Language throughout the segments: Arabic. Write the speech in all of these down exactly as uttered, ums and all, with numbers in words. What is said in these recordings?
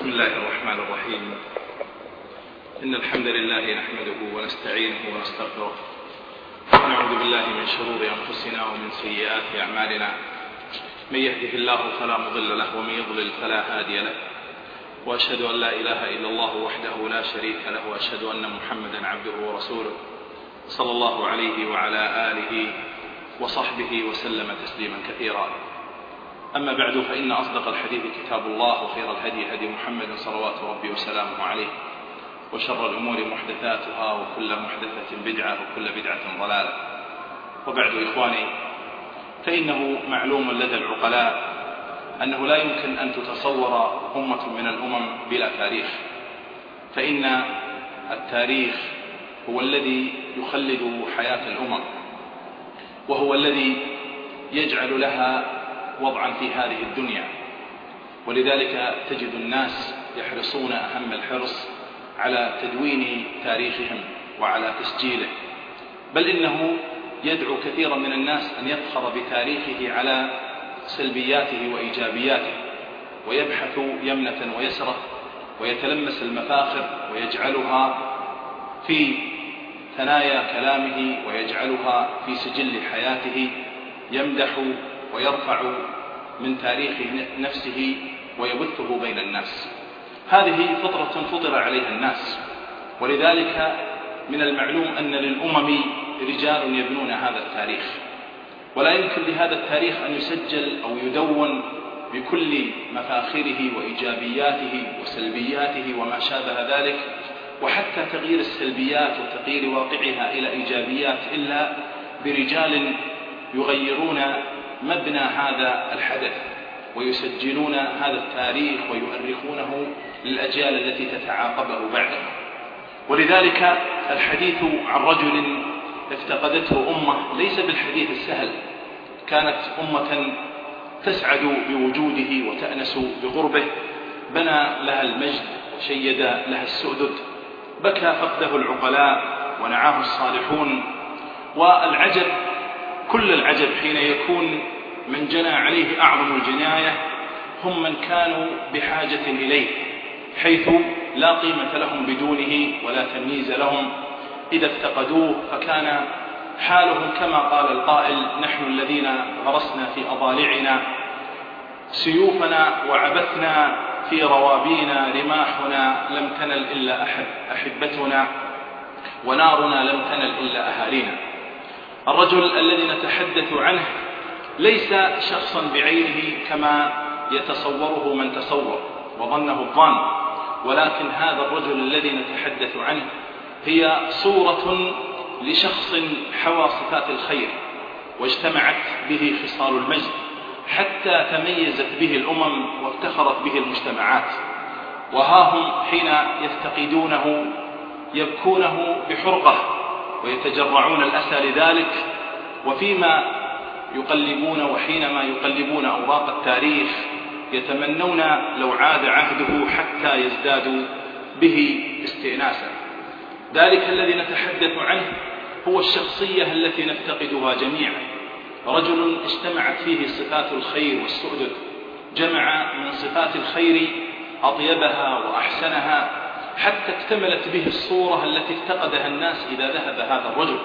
بسم الله الرحمن الرحيم. إن الحمد لله نحمده ونستعينه ونستغفره ونعوذ بالله من شرور أنفسنا ومن سيئات أعمالنا. من يهده الله فلا مضل له ومن يضلل فلا هادي له، وأشهد أن لا إله إلا الله وحده لا شريك له، وأشهد أن محمدا عبده ورسوله صلى الله عليه وعلى آله وصحبه وسلم تسليما كثيرا. أما بعد، فإن أصدق الحديث كتاب الله، وخير الهدي هدي محمد صلوات ربي وسلامه عليه، وشر الأمور محدثاتها، وكل محدثة بدعة، وكل بدعة ضلالة. وبعد إخواني، فإنه معلوم لدى العقلاء أنه لا يمكن أن تتصور أمة من الأمم بلا تاريخ، فإن التاريخ هو الذي يخلد حياة الأمم، وهو الذي يجعل لها وضعا في هذه الدنيا. ولذلك تجد الناس يحرصون أهم الحرص على تدوين تاريخهم وعلى تسجيله، بل إنه يدعو كثيرا من الناس أن يفخر بتاريخه على سلبياته وإيجابياته، ويبحث يمنة ويسرة ويتلمس المفاخر ويجعلها في ثنايا كلامه ويجعلها في سجل حياته، يمدح ويرفع من تاريخ نفسه ويبثه بين الناس. هذه فطرة فطر عليها الناس، ولذلك من المعلوم أن للأمم رجال يبنون هذا التاريخ، ولا يمكن لهذا التاريخ أن يسجل أو يدون بكل مفاخره وإيجابياته وسلبياته وما شابه ذلك، وحتى تغيير السلبيات وتغيير واقعها إلى إيجابيات، إلا برجال يغيرون مبنى هذا الحدث ويسجلون هذا التاريخ ويؤرخونه للأجيال التي تتعاقبه بعده. ولذلك الحديث عن رجل افتقدته أمة ليس بالحديث السهل، كانت أمة تسعد بوجوده وتأنس بغربه، بنى لها المجد وشيد لها السؤدد، بكى فقده العقلاء ونعاه الصالحون. والعجب كل العجب حين يكون من جنى عليه أعظم الجناية هم من كانوا بحاجة إليه، حيث لا قيمة لهم بدونه ولا تمييز لهم. إذا افتقدوه فكان حالهم كما قال القائل: نحن الذين غرسنا في أضالعنا سيوفنا وعبثنا في روابينا، رماحنا لم تنل إلا أحب أحبتنا، ونارنا لم تنل إلا أهالينا. الرجل الذي نتحدث عنه ليس شخصا بعينه كما يتصوره من تصور وظنه الظان، ولكن هذا الرجل الذي نتحدث عنه هي صورة لشخص حوى صفات الخير واجتمعت به خصال المجد، حتى تميزت به الأمم وافتخرت به المجتمعات. وها هم حين يفتقدونه يبكونه بحرقة ويتجرعون الأسى لذلك، وفيما يقلبون وحينما يقلبون أوراق التاريخ يتمنون لو عاد عهده حتى يزدادوا به استئناسا. ذلك الذي نتحدث عنه هو الشخصية التي نفتقدها جميعا، رجل اجتمعت فيه صفات الخير والسؤدد، جمع من صفات الخير أطيبها وأحسنها، حتى اكتملت به الصورة التي افتقدها الناس إذا ذهب هذا الرجل،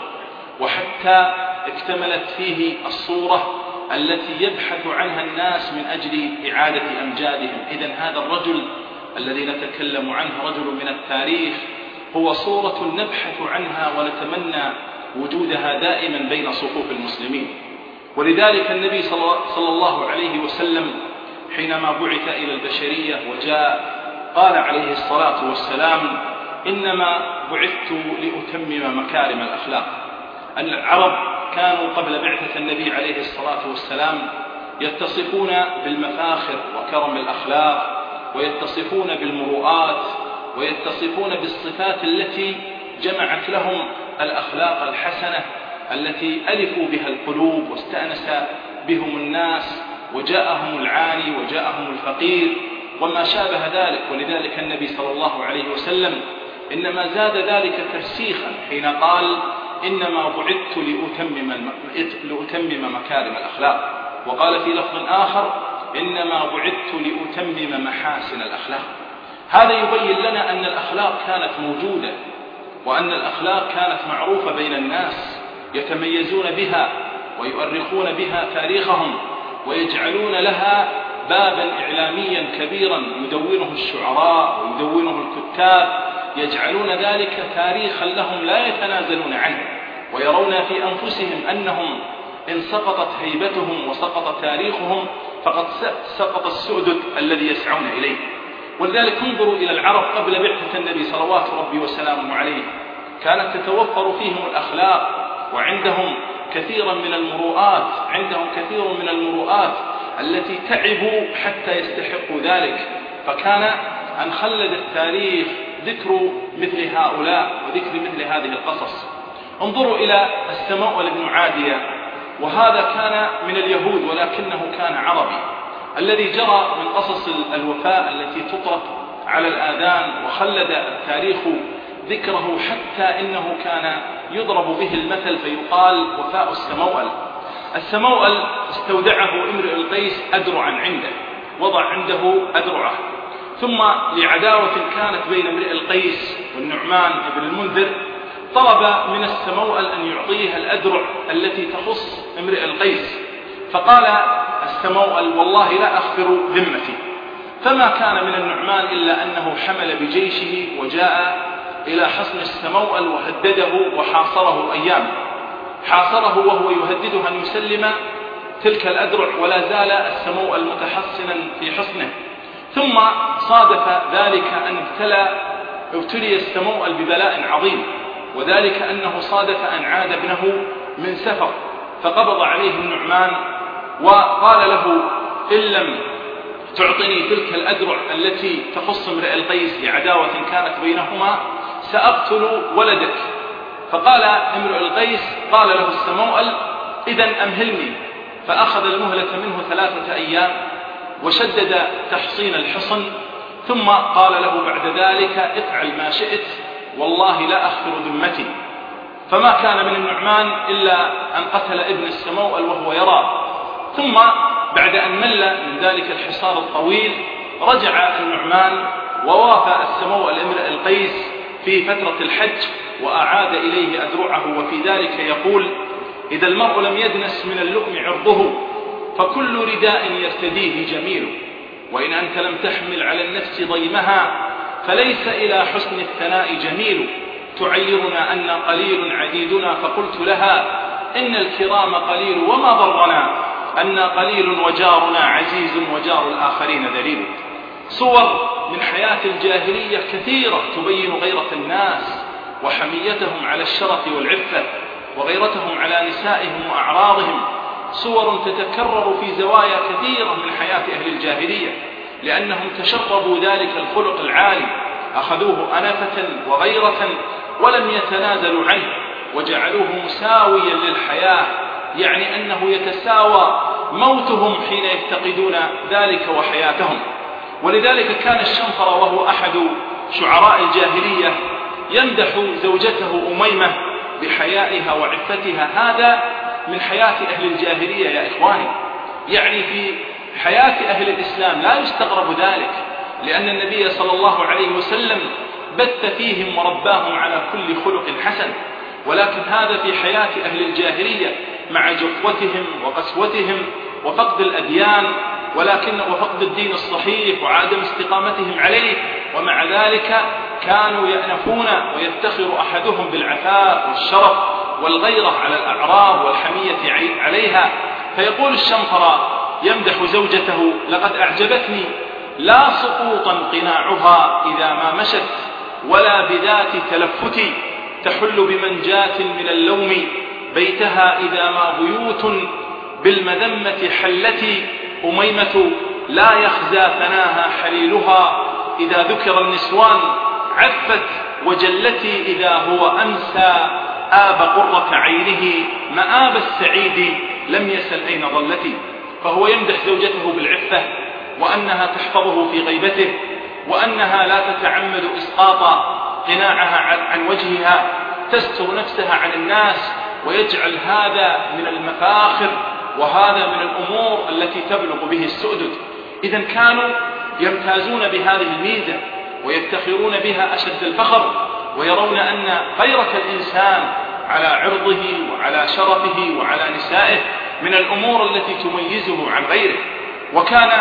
وحتى اكتملت فيه الصورة التي يبحث عنها الناس من أجل إعادة أمجادهم. إذن هذا الرجل الذي نتكلم عنه رجل من التاريخ هو صورة نبحث عنها ونتمنى وجودها دائما بين صفوف المسلمين. ولذلك النبي صلى الله عليه وسلم حينما بعث إلى البشرية وجاء قال عليه الصلاة والسلام: إنما بعثت لأتمم مكارم الأخلاق. العرب كانوا قبل بعثة النبي عليه الصلاة والسلام يتصفون بالمفاخر وكرم الأخلاق، ويتصفون بالمروءات، ويتصفون بالصفات التي جمعت لهم الأخلاق الحسنة التي ألفوا بها القلوب واستأنس بهم الناس، وجاءهم العاني وجاءهم الفقير وما شابه ذلك. ولذلك النبي صلى الله عليه وسلم إنما زاد ذلك ترسيخا حين قال: إنما بعثت لأتمم, لأتمم مكارم الأخلاق. وقال في لفظ آخر: إنما بعثت لأتمم محاسن الأخلاق. هذا يبين لنا أن الأخلاق كانت موجودة، وأن الأخلاق كانت معروفة بين الناس يتميزون بها ويؤرخون بها تاريخهم، ويجعلون لها بابا إعلاميا كبيرا يدونه الشعراء ويدونه الكتاب، يجعلون ذلك تاريخا لهم لا يتنازلون عنه، ويرون في أنفسهم أنهم إن سقطت هيبتهم وسقط تاريخهم فقد سقط السؤدد الذي يسعون إليه. ولذلك انظروا إلى العرب قبل بعثة النبي صلوات ربي وسلامه عليه، كانت تتوفر فيهم الأخلاق، وعندهم كثيرا من المروءات، عندهم كثير من المروءات التي تعبوا حتى يستحقوا ذلك. فكان أن خلد التاريخ ذكر مثل هؤلاء وذكر مثل هذه القصص. انظروا إلى السموأل بن عادية، وهذا كان من اليهود ولكنه كان عربي، الذي جرى من قصص الوفاء التي تطرق على الآذان، وخلد التاريخ ذكره حتى إنه كان يضرب به المثل فيقال وفاء السموأل. السموأل استودعه امرئ القيس أدرعا عنده، وضع عنده أدرعه، ثم لعداوة كانت بين امرئ القيس والنعمان بن المنذر طلب من السموأل أن يعطيه الأدرع التي تخص امرئ القيس، فقال السموأل والله لا أغفر ذمتي. فما كان من النعمان إلا أنه حمل بجيشه وجاء إلى حصن السموأل وهدده وحاصره أيام، حاصره وهو يهدده أن يسلم تلك الأدرع، ولا زال السموأل متحصنا في حصنه. ثم صادف ذلك أن ابتلى ابتلي السموأل ببلاء عظيم، وذلك أنه صادف أن عاد ابنه من سفر، فقبض عليه النعمان وقال له إن لم تعطني تلك الأدرع التي تخص امرئ القيس لعداوة كانت بينهما سأقتل ولدك. فقال امرئ القيس قال له السموأل إذن أمهلني، فأخذ المهلة منه ثلاثة أيام وشدد تحصين الحصن، ثم قال له بعد ذلك افعل ما شئت والله لا أغفر ذمتي. فما كان من النعمان إلا أن قتل ابن السموأل وهو يرى. ثم بعد أن مل من ذلك الحصار الطويل رجع النعمان ووافى السموأل امرئ القيس في فترة الحج وأعاد إليه أدرعه، وفي ذلك يقول إذا المرء لم يدنس من اللؤم عرضه فكل رداء يرتديه جميل، وإن أنت لم تحمل على النفس ضيمها فليس إلى حسن الثناء جميل. تعيرنا أن قليل عديدنا فقلت لها إن الكرام قليل وما ضرنا أن قليل وجارنا عزيز وجار الآخرين ذليل. صور من حياة الجاهلية كثيرة تبين غيرة الناس وحميتهم على الشرف والعفة، وغيرتهم على نسائهم وأعراضهم. صور تتكرر في زوايا كثيرة من حياة أهل الجاهلية، لأنهم تشربوا ذلك الخلق العالي، أخذوه أنفة وغيرة ولم يتنازلوا عنه، وجعلوه مساويا للحياة، يعني أنه يتساوى موتهم حين يفتقدون ذلك وحياتهم. ولذلك كان الشنفر وهو أحد شعراء الجاهلية يمدح زوجته أميمة بحيائها وعفتها. هذا من حياة أهل الجاهلية يا إخواني، يعني في حياة أهل الإسلام لا يستغرب ذلك، لأن النبي صلى الله عليه وسلم بث فيهم ورباهم على كل خلق حسن. ولكن هذا في حياة أهل الجاهلية مع جفوتهم وقسوتهم وفقد الأديان، ولكن وفقد الدين الصحيح وعدم استقامتهم عليه، ومع ذلك كانوا يأنفون ويفتخر أحدهم بالعفاف والشرف والغيرة على الأعراض والحمية عليها. فيقول الشنفر يمدح زوجته لقد أعجبتني لا سقوطا قناعها إذا ما مشت ولا بذات تلفت، تحل بمنجاة من اللوم بيتها إذا ما بيوت بالمذمة حلتي. أميمة لا يخزى ثناها حليلها إذا ذكر النسوان، عفت وجلتي إذا هو أمسى آب قرة عينه مآب السعيد لم يسل أين ظلتي. فهو يمدح زوجته بالعفة، وأنها تحفظه في غيبته، وأنها لا تتعمد إسقاط قناعها عن وجهها، تستر نفسها عن الناس، ويجعل هذا من المفاخر وهذا من الأمور التي تبلغ به السؤدد. إذن كانوا يمتازون بهذه الميزة، ويفتخرون بها أشد الفخر، ويرون أن غيرة الإنسان على عرضه وعلى شرفه وعلى نسائه من الأمور التي تميزه عن غيره. وكان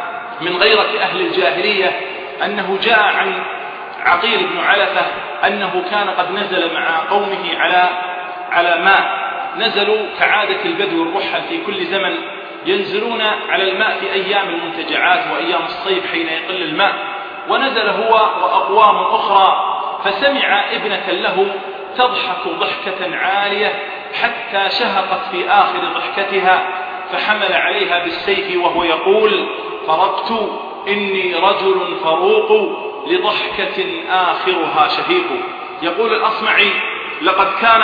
من غيرة أهل الجاهلية أنه جاء عن عقيل بن علفة أنه كان قد نزل مع قومه على على ماء، نزلوا كعادة البدو الرحل في كل زمن، ينزلون على الماء في أيام المنتجعات وأيام الصيف حين يقل الماء، ونزل هو وأقوام أخرى، فسمع ابنة له تضحك ضحكة عالية حتى شهقت في آخر ضحكتها، فحمل عليها بالسيف وهو يقول: فرقت إني رجل فروق لضحكة آخرها شهيق. يقول الأصمعي: لقد كان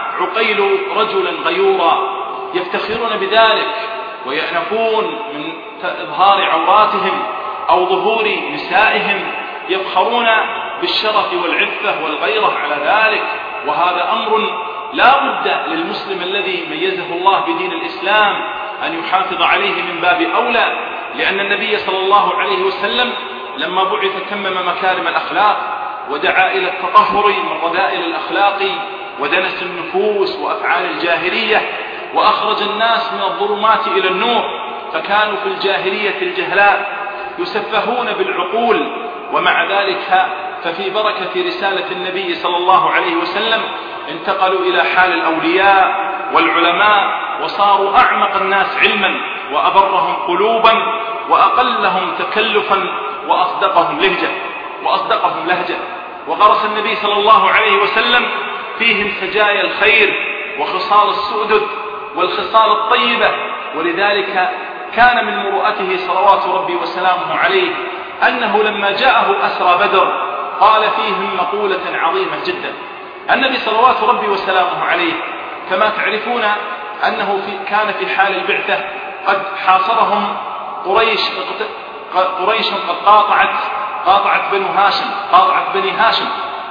عقيل رجلا غيورا، يفتخرون بذلك ويأنفون من إظهار عوراتهم أو ظهور نسائهم، يفخرون بالشرف والعفة والغيرة على ذلك. وهذا أمر لا بد للمسلم الذي ميزه الله بدين الإسلام أن يحافظ عليه من باب أولى، لأن النبي صلى الله عليه وسلم لما بعث كمم مكارم الأخلاق ودعا إلى التطهر من رذائل الأخلاق ودنس النفوس وأفعال الجاهلية، وأخرج الناس من الظلمات إلى النور. فكانوا في الجاهلية الجهلاء يسفهون بالعقول، ومع ذلك ففي بركة رسالة النبي صلى الله عليه وسلم انتقلوا إلى حال الأولياء والعلماء، وصاروا أعمق الناس علما وأبرهم قلوبا وأقلهم تكلفا وأصدقهم لهجة وأصدقهم لهجة. وغرس النبي صلى الله عليه وسلم فيهم سجايا الخير وخصال السؤدد والخصال الطيبة، ولذلك كان من مروءته صلوات ربي وسلامه عليه أنه لما جاءه أسرى بدر قال فيهم مقولة عظيمة جدا. النبي صلوات ربي وسلامه عليه كما تعرفون أنه في كان في حال البعثة قد حاصرهم قريش قريش قد قاطعت قاطعت بنو هاشم قاطعت بني هاشم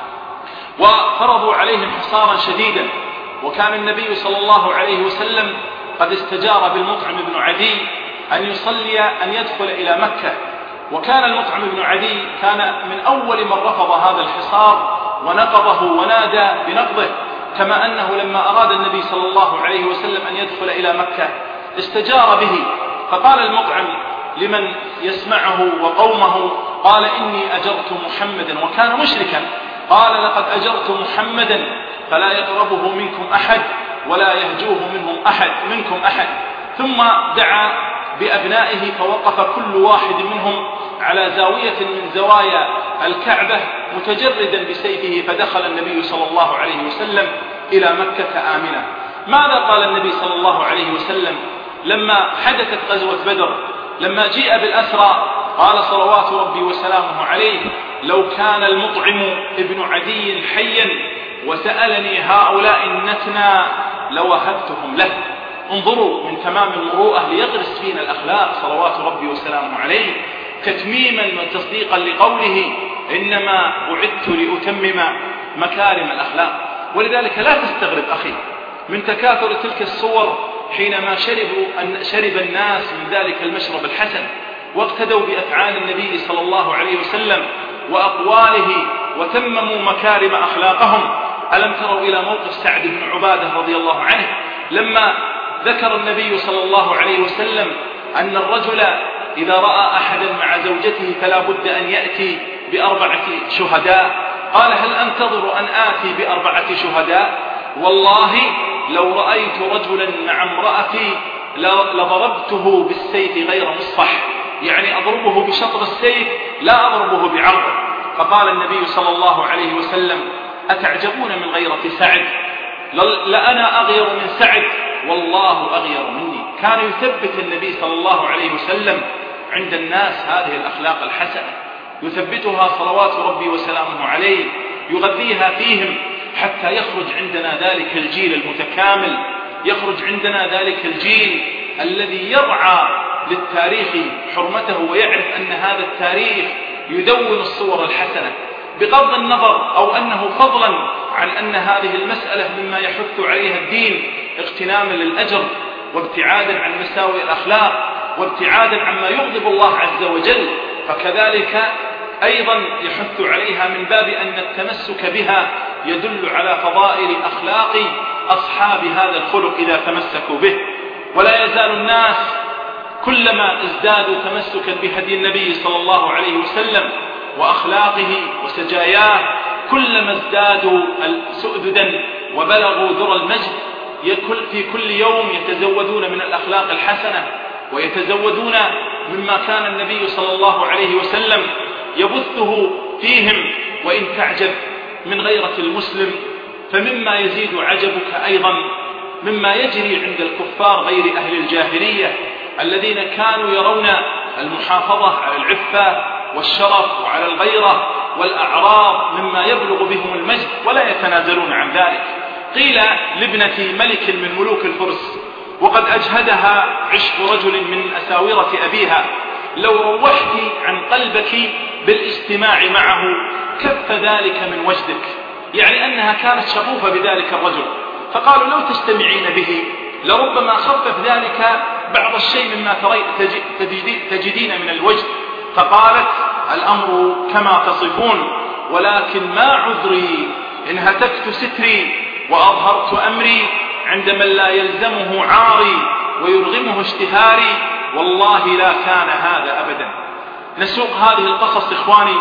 وفرضوا عليهم حصارا شديدا. وكان النبي صلى الله عليه وسلم قد استجار بالمطعم بن عدي أن يصلي أن يدخل إلى مكة، وكان المطعم بن عدي كان من أول من رفض هذا الحصار ونقضه ونادى بنقضه، كما أنه لما أراد النبي صلى الله عليه وسلم أن يدخل إلى مكة استجار به، فقال المطعم لمن يسمعه وقومه قال: إني أجرت محمدا، وكان مشركا، قال: لقد أجرت محمدا فلا يقربه منكم أحد ولا يهجوه منهم أحد منكم أحد. ثم دعا بأبنائه فوقف كل واحد منهم على زاوية من زوايا الكعبة متجردا بسيفه، فدخل النبي صلى الله عليه وسلم إلى مكة آمنا. ماذا قال النبي صلى الله عليه وسلم لما حدثت غزوة بدر؟ لما جيء بالأسرى قال صلوات ربي وسلامه عليه: لو كان المطعم ابن عدي حيا وسألني هؤلاء النتنى لوهبتهم له. انظروا من تمام المروءة ليغرس فينا الأخلاق صلوات ربي وسلامه عليه، تتميما وتصديقا لقوله: إنما بعثت لأتمم مكارم الأخلاق. ولذلك لا تستغرب أخي من تكاثر تلك الصور حينما شربوا شرب الناس من ذلك المشرب الحسن واقتدوا بأفعال النبي صلى الله عليه وسلم وأقواله وتمموا مكارم أخلاقهم. ألم تروا إلى موقف سعد بن عبادة رضي الله عنه لما ذكر النبي صلى الله عليه وسلم أن الرجل إذا رأى أحدا مع زوجته فلا بد أن يأتي بأربعة شهداء، قال: هل أنتظر أن آتي بأربعة شهداء؟ والله لو رأيت رجلا مع امرأتي لضربته بالسيف غير مصفح، يعني أضربه بشطر السيف لا أضربه بعرضه. فقال النبي صلى الله عليه وسلم: أتعجبون من غيرة سعد؟ لأنا أغير من سعد والله أغير مني. كان يثبت النبي صلى الله عليه وسلم عند الناس هذه الأخلاق الحسنة، يثبتها صلوات ربي وسلامه عليه، يغذيها فيهم حتى يخرج عندنا ذلك الجيل المتكامل، يخرج عندنا ذلك الجيل الذي يرعى للتاريخ حرمته ويعرف أن هذا التاريخ يدون الصور الحسنة، بغض النظر أو أنه فضلا عن أن هذه المسألة مما يحث عليها الدين اغتناما للأجر وابتعادا عن مساوئ الأخلاق وابتعادا عما يغضب الله عز وجل. فكذلك أيضا يحث عليها من باب أن التمسك بها يدل على فضائل أخلاق أصحاب هذا الخلق إذا تمسكوا به. ولا يزال الناس كلما ازدادوا تمسكا بهدي النبي صلى الله عليه وسلم وأخلاقه وسجاياه كلما ازدادوا سؤددا وبلغوا ذرى المجد. في كل يوم يتزودون من الأخلاق الحسنة ويتزودون مما كان النبي صلى الله عليه وسلم يبثه فيهم. وإن تعجب من غيرة المسلم فمما يزيد عجبك أيضا مما يجري عند الكفار غير أهل الجاهلية الذين كانوا يرون المحافظة على العفة والشرف وعلى الغيرة والأعراض مما يبلغ بهم المجد ولا يتنازلون عن ذلك. قيل لابنة ملك من ملوك الفرس وقد أجهدها عشق رجل من أساورة أبيها: لو روحت عن قلبك بالاجتماع معه كف ذلك من وجدك، يعني أنها كانت شغوفة بذلك الرجل. فقالوا: لو تجتمعين به لربما خفف ذلك بعض الشيء مما تجدين من الوجد. فقالت: الأمر كما تصفون، ولكن ما عذري إن هتكت ستري وأظهرت أمري عند من لا يلزمه عاري ويرغمه اشتهاري، والله لا كان هذا أبدا. نسوق هذه القصص إخواني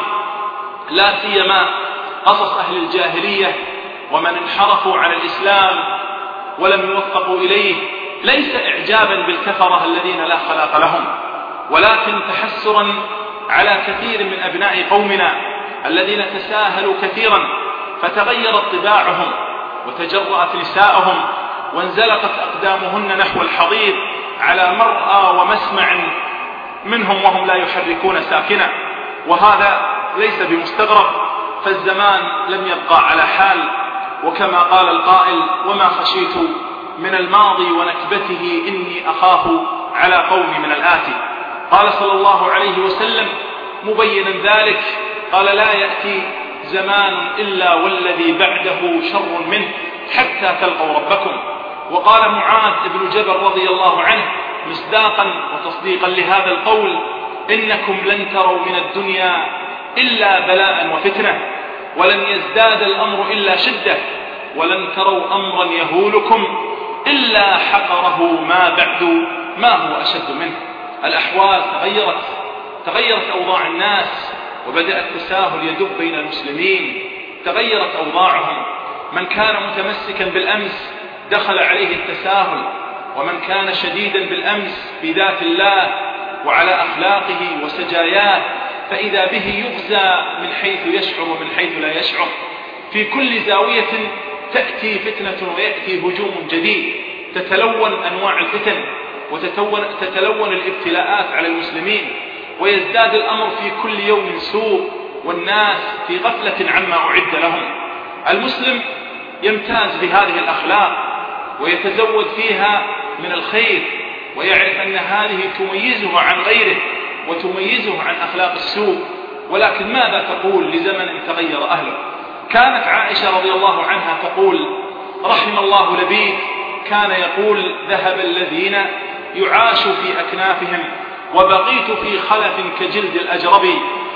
لا سيما قصص أهل الجاهلية ومن انحرفوا عن الإسلام ولم يوفقوا إليه، ليس إعجابا بالكفرة الذين لا خلاق لهم، ولكن تحسرا على كثير من أبناء قومنا الذين تساهلوا كثيرا فتغيرت طباعهم وتجرأت نساءهم وانزلقت أقدامهن نحو الحضيض على مرأى ومسمع منهم وهم لا يحركون ساكنا. وهذا ليس بمستغرب، فالزمان لم يبقى على حال، وكما قال القائل: وما خشيت من الماضي ونكبته إني أخاف على قوم من الآتي. قال صلى الله عليه وسلم مبينا ذلك، قال: لا يأتي زمان إلا والذي بعده شر منه حتى تلقوا ربكم. وقال معاذ بن جبل رضي الله عنه مصداقا وتصديقا لهذا القول: إنكم لن تروا من الدنيا إلا بلاء وفتنة، ولن يزداد الأمر إلا شدة، ولن تروا أمرا يهولكم إلا حقره ما بعد ما هو أشد منه. الأحوال تغيرت تغيرت أوضاع الناس، وبدأ التساهل يدب بين المسلمين، تغيرت أوضاعهم. من كان متمسكا بالأمس دخل عليه التساهل، ومن كان شديدا بالأمس في ذات الله وعلى أخلاقه وسجاياه فإذا به يغزى من حيث يشعر ومن حيث لا يشعر. في كل زاوية تأتي فتنة ويأتي هجوم جديد، تتلون أنواع الفتن وتتلون الابتلاءات على المسلمين، ويزداد الأمر في كل يوم سوء، والناس في غفلة عما أعد لهم. المسلم يمتاز بهذه الأخلاق ويتزود فيها من الخير، ويعرف أن هذه تميزه عن غيره وتميزه عن أخلاق السوء. ولكن ماذا تقول لزمن تغير أهله؟ كانت عائشة رضي الله عنها تقول: رحم الله لبيد كان يقول: ذهب الذين يعاش في أكنافهم وبقيت في خلف كجلد الأجرب،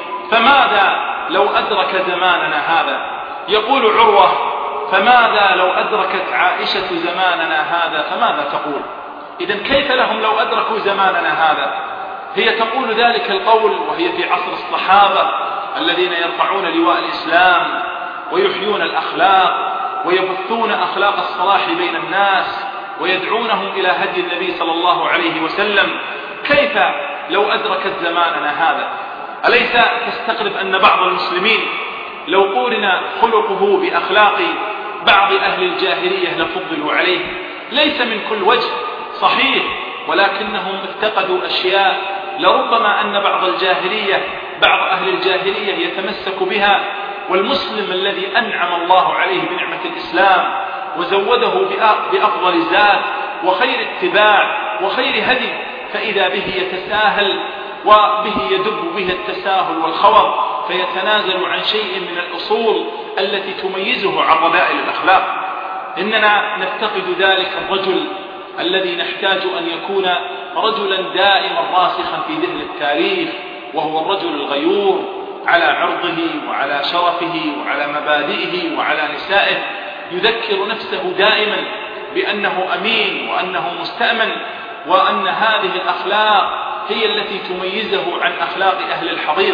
فماذا لو أدرك زماننا هذا؟ يقول عروة: فماذا لو أدركت عائشة زماننا هذا فماذا تقول؟ إذن كيف لهم لو أدركوا زماننا هذا؟ هي تقول ذلك القول وهي في عصر الصحابة الذين يرفعون لواء الإسلام ويحيون الأخلاق ويبثون أخلاق الصلاح بين الناس ويدعونهم إلى هدي النبي صلى الله عليه وسلم. كيف لو أدركت زماننا هذا؟ أليس تستغرب أن بعض المسلمين لو قورن خلقه بأخلاق بعض أهل الجاهلية لفضلوا عليه؟ ليس من كل وجه صحيح، ولكنهم افتقدوا أشياء لربما أن بعض الجاهلية بعض أهل الجاهلية يتمسك بها، والمسلم الذي أنعم الله عليه بنعمة الإسلام وزوده بأفضل زاد وخير اتباع وخير هدي، فإذا به يتساهل وبه يدب به التساهل والخوض، فيتنازل عن شيء من الأصول التي تميزه عن رذائل الأخلاق. إننا نفتقد ذلك الرجل الذي نحتاج أن يكون رجلا دائما راسخا في ذهن التاريخ، وهو الرجل الغيور على عرضه وعلى شرفه وعلى مبادئه وعلى نسائه، يذكر نفسه دائما بأنه أمين وأنه مستأمن، وأن هذه الأخلاق هي التي تميزه عن أخلاق أهل الحضيض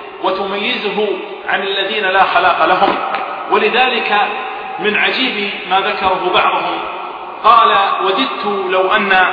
وتميزه عن الذين لا خلاق لهم. ولذلك من عجيب ما ذكره بعضهم قال: وددت لو أن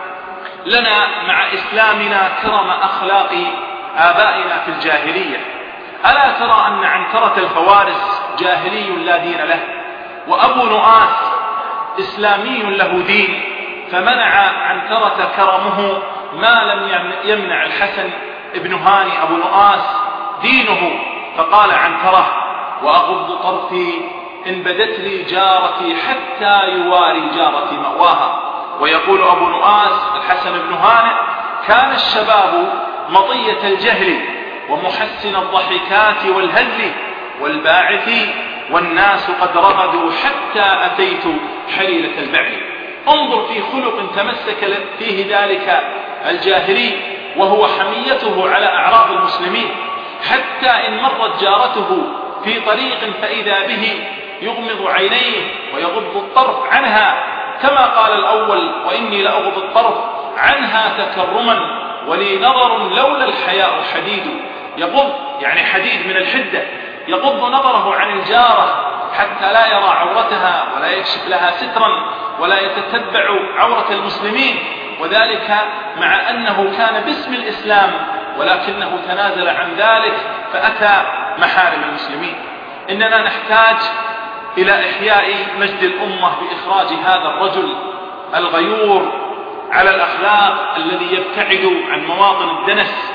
لنا مع إسلامنا كرم أخلاق آبائنا في الجاهلية. ألا ترى أن عنترة الفوارس جاهلي لا دين له، وأبو نؤاس إسلامي له دين، فمنع عنترة كرمه ما لم يمنع الحسن ابن هاني أبو نؤاس دينه. فقال عنترة: وأغض طرفي إن بدت لي جارتي حتى يواري جارتي مأواها. ويقول أبو نؤاس الحسن بن هانئ: كان الشباب مطية الجهل ومحسن الضحكات والهزل والباعث، والناس قد رغدوا حتى أتيت حليلة البعل. انظر في خلق تمسك فيه ذلك الجاهلي، وهو حميته على أعراض المسلمين، حتى إن مرت جارته في طريق فإذا به يغمض عينيه ويغض الطرف عنها، كما قال الأول: وإني لأغض الطرف عنها تكرما ولي نظر لولا الحياء حديد. يغض يعني حديد من الحدة، يغض نظره عن الجارة حتى لا يرى عورتها ولا يكشف لها سترا ولا يتتبع عورة المسلمين، وذلك مع أنه كان باسم الإسلام ولكنه تنازل عن ذلك فأتى محارم المسلمين. إننا نحتاج إلى إحياء مجد الأمة بإخراج هذا الرجل الغيور على الأخلاق الذي يبتعد عن مواطن الدنس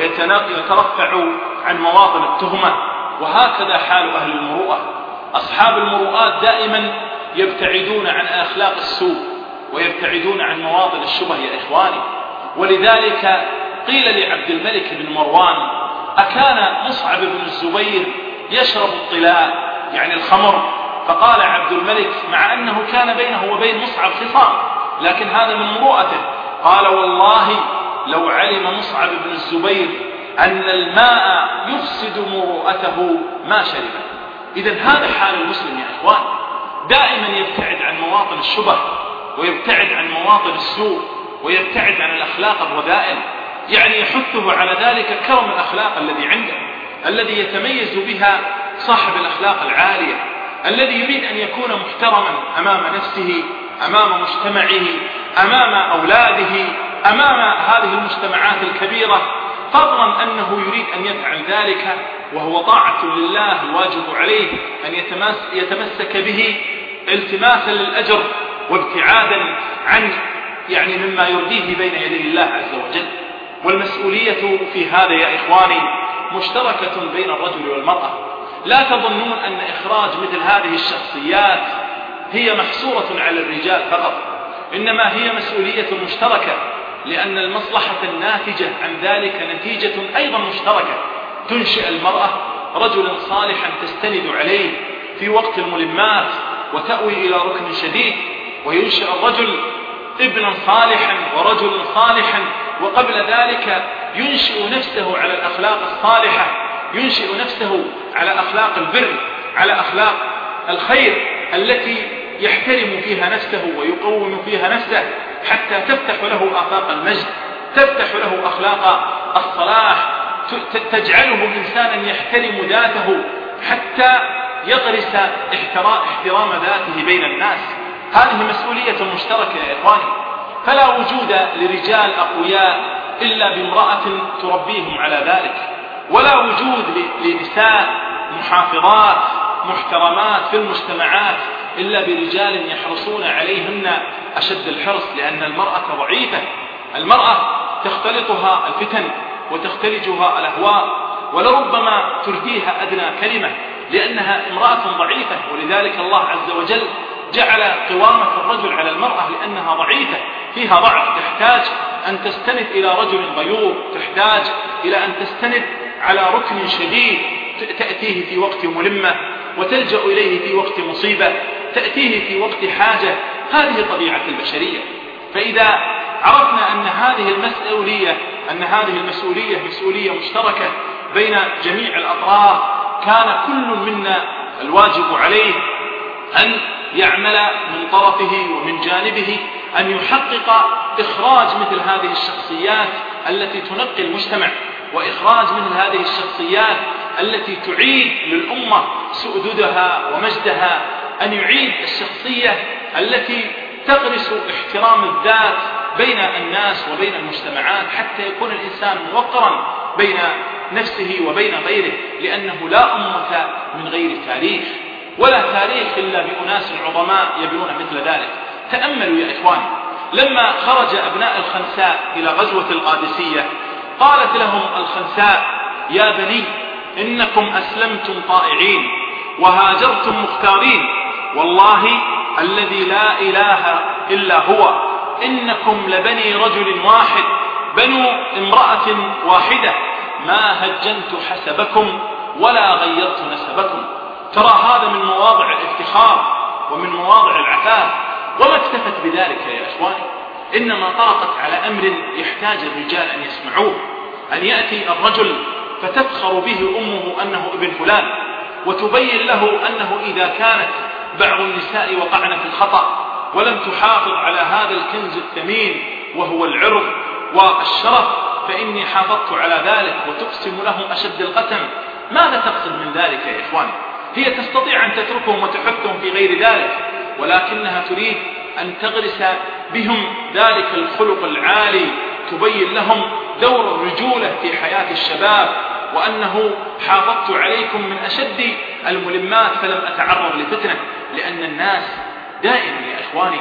ويترفع عن مواطن التهمة. وهكذا حال أهل المروءة. أصحاب المروءات دائما يبتعدون عن أخلاق السوء ويبتعدون عن مواطن الشبه يا إخواني. ولذلك قيل لعبد الملك بن مروان: أكان مصعب بن الزبير يشرب الطلاء يعني الخمر؟ فقال عبد الملك مع أنه كان بينه وبين مصعب خصام لكن هذا من مروءته، قال: والله لو علم مصعب بن الزبير أن الماء يفسد مروءته ما شربه. إذن هذا حال المسلم يا إخوان، دائما يبتعد عن مواطن الشبه ويبتعد عن مواطن السوء ويبتعد عن الأخلاق الرذائل. يعني يحثه على ذلك كرم الأخلاق الذي عنده، الذي يتميز بها صاحب الأخلاق العالية، الذي يريد أن يكون محترما أمام نفسه، أمام مجتمعه، أمام أولاده، أمام هذه المجتمعات الكبيرة، فضلا أنه يريد أن يفعل ذلك وهو طاعة لله الواجب عليه أن يتمسك به التماسا للأجر وابتعادا عن يعني مما يرضيه بين يدي الله عز وجل. والمسؤولية في هذا يا إخواني مشتركة بين الرجل والمرأة. لا تظنون أن إخراج مثل هذه الشخصيات هي محصورة على الرجال فقط، إنما هي مسؤولية مشتركة، لأن المصلحة الناتجة عن ذلك نتيجة أيضا مشتركة. تنشئ المرأة رجلا صالحا تستند عليه في وقت الملمات وتأوي إلى ركن شديد، وينشئ الرجل ابنا صالحا ورجلا صالحا، وقبل ذلك ينشئ نفسه على الأخلاق الصالحة، ينشئ نفسه على أخلاق البر، على أخلاق الخير التي يحترم فيها نفسه ويقوم فيها نفسه، حتى تفتح له آفاق المجد، تفتح له أخلاق الصلاح، تجعله إنسانا يحترم ذاته حتى يغرس احترام ذاته بين الناس. هذه مسؤولية مشتركة يا إخواني، فلا وجود لرجال أقوياء إلا بامرأة تربيهم على ذلك، ولا وجود لنساء محافظات محترمات في المجتمعات إلا برجال يحرصون عليهن أشد الحرص، لأن المرأة ضعيفة، المرأة تختلطها الفتن وتختلجها الأهواء، ولربما ترديها أدنى كلمة لأنها امرأة ضعيفة. ولذلك الله عز وجل جعل قوامة الرجل على المرأة لأنها ضعيفة، فيها ضعف، تحتاج أن تستند إلى رجل غيور، تحتاج إلى أن تستند على ركن شديد تأتيه في وقت ملمة وتلجأ إليه في وقت مصيبة، تأتيه في وقت حاجة. هذه طبيعة البشرية. فإذا عرفنا أن هذه المسؤولية أن هذه المسؤولية مسؤولية مشتركة بين جميع الأطراف، كان كل منا الواجب عليه أن يعمل من طرفه ومن جانبه أن يحقق إخراج مثل هذه الشخصيات التي تنقي المجتمع، وإخراج مثل هذه الشخصيات التي تعيد للأمة سؤددها ومجدها، أن يعيد الشخصية التي تغرس احترام الذات بين الناس وبين المجتمعات، حتى يكون الإنسان موقرا بين نفسه وبين غيره، لأنه لا أمة من غير تاريخ، ولا تاريخ إلا بأناس عظماء يبنون مثل ذلك. تأملوا يا إخواني، لما خرج أبناء الخنساء إلى غزوة القادسية قالت لهم الخنساء: يا بني إنكم أسلمتم طائعين وهاجرتم مختارين، والله الذي لا إله إلا هو إنكم لبني رجل واحد بنو امرأة واحدة، ما هجنت حسبكم ولا غيرت نسبكم. ترى هذا من مواضع الافتخار ومن مواضع العفاف. وما اكتفت بذلك يا إخواني، إنما طرقت على أمر يحتاج الرجال أن يسمعوه، أن يأتي الرجل فتفخر به أمه أنه ابن فلان، وتبين له أنه إذا كانت بعض النساء وقعن في الخطأ ولم تحافظ على هذا الكنز الثمين وهو العرض والشرف فإني حافظت على ذلك، وتقسم لهم أشد القسم. ماذا تقصد من ذلك يا إخواني؟ هي تستطيع أن تتركهم وتحثهم في غير ذلك، ولكنها تريد أن تغرس بهم ذلك الخلق العالي، تبين لهم دور الرجولة في حياة الشباب، وأنه حافظت عليكم من أشد الملمات فلم أتعرض لفتنة. لأن الناس دائما يا إخواني،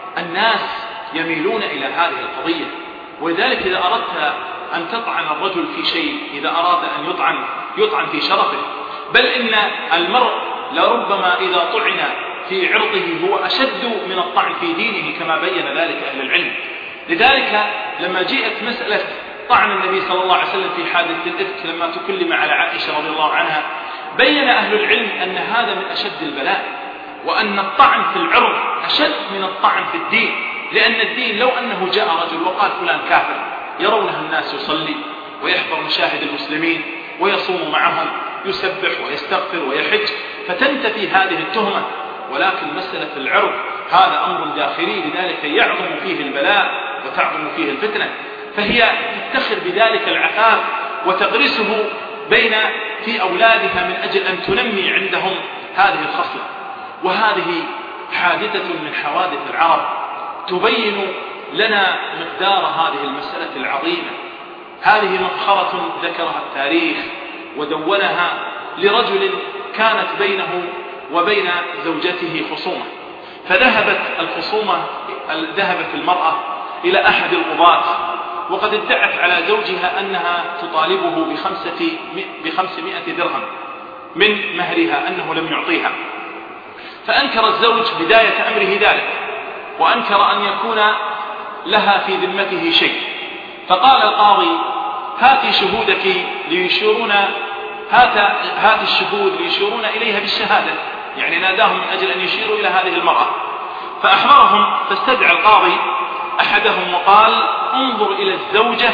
الناس يميلون إلى هذه القضية، ولذلك إذا أردت أن تطعن الرجل في شيء، إذا أراد أن يطعن يطعن في شرفه، بل إن المرء لربما إذا طعن في عرضه هو أشد من الطعن في دينه، كما بين ذلك أهل العلم. لذلك لما جاءت مسألة طعن النبي صلى الله عليه وسلم في حادثة الإفك لما تكلم على عائشة رضي الله عنها، بين أهل العلم أن هذا من أشد البلاء، وأن الطعن في العرض أشد من الطعن في الدين. لأن الدين لو أنه جاء رجل وقال فلان كافر، يرونه الناس يصلي ويحضر مشاهد المسلمين ويصوم معهم، يسبح ويستغفر ويحج، فتنتفي هذه التهمة. ولكن مسألة العرض هذا أمر داخلي، لذلك يعظم فيه البلاء وتعظم فيه الفتنة، فهي تفتخر بذلك العفاف وتغرسه بين في أولادها من أجل أن تنمي عندهم هذه الخصلة. وهذه حادثة من حوادث العرب تبين لنا مقدار هذه المسألة العظيمة. هذه مفخرة ذكرها التاريخ ودونها لرجل كانت بينه وبين زوجته خصومة، فذهبت الخصومة ذهبت المرأة إلى أحد القضاة، وقد ادعت على زوجها أنها تطالبه بخمسة بخمسمائة درهم من مهرها، أنه لم يعطيها. فأنكر الزوج بداية أمره ذلك، وأنكر أن يكون لها في ذمته شيء. فقال القاضي: هاتي شهودك ليشيرون هات, هات الشهود ليشيرون إليها بالشهادة، يعني ناداهم من أجل أن يشيروا إلى هذه المرأة. فأحضرهم، فاستدعى القاضي أحدهم وقال: انظر إلى الزوجة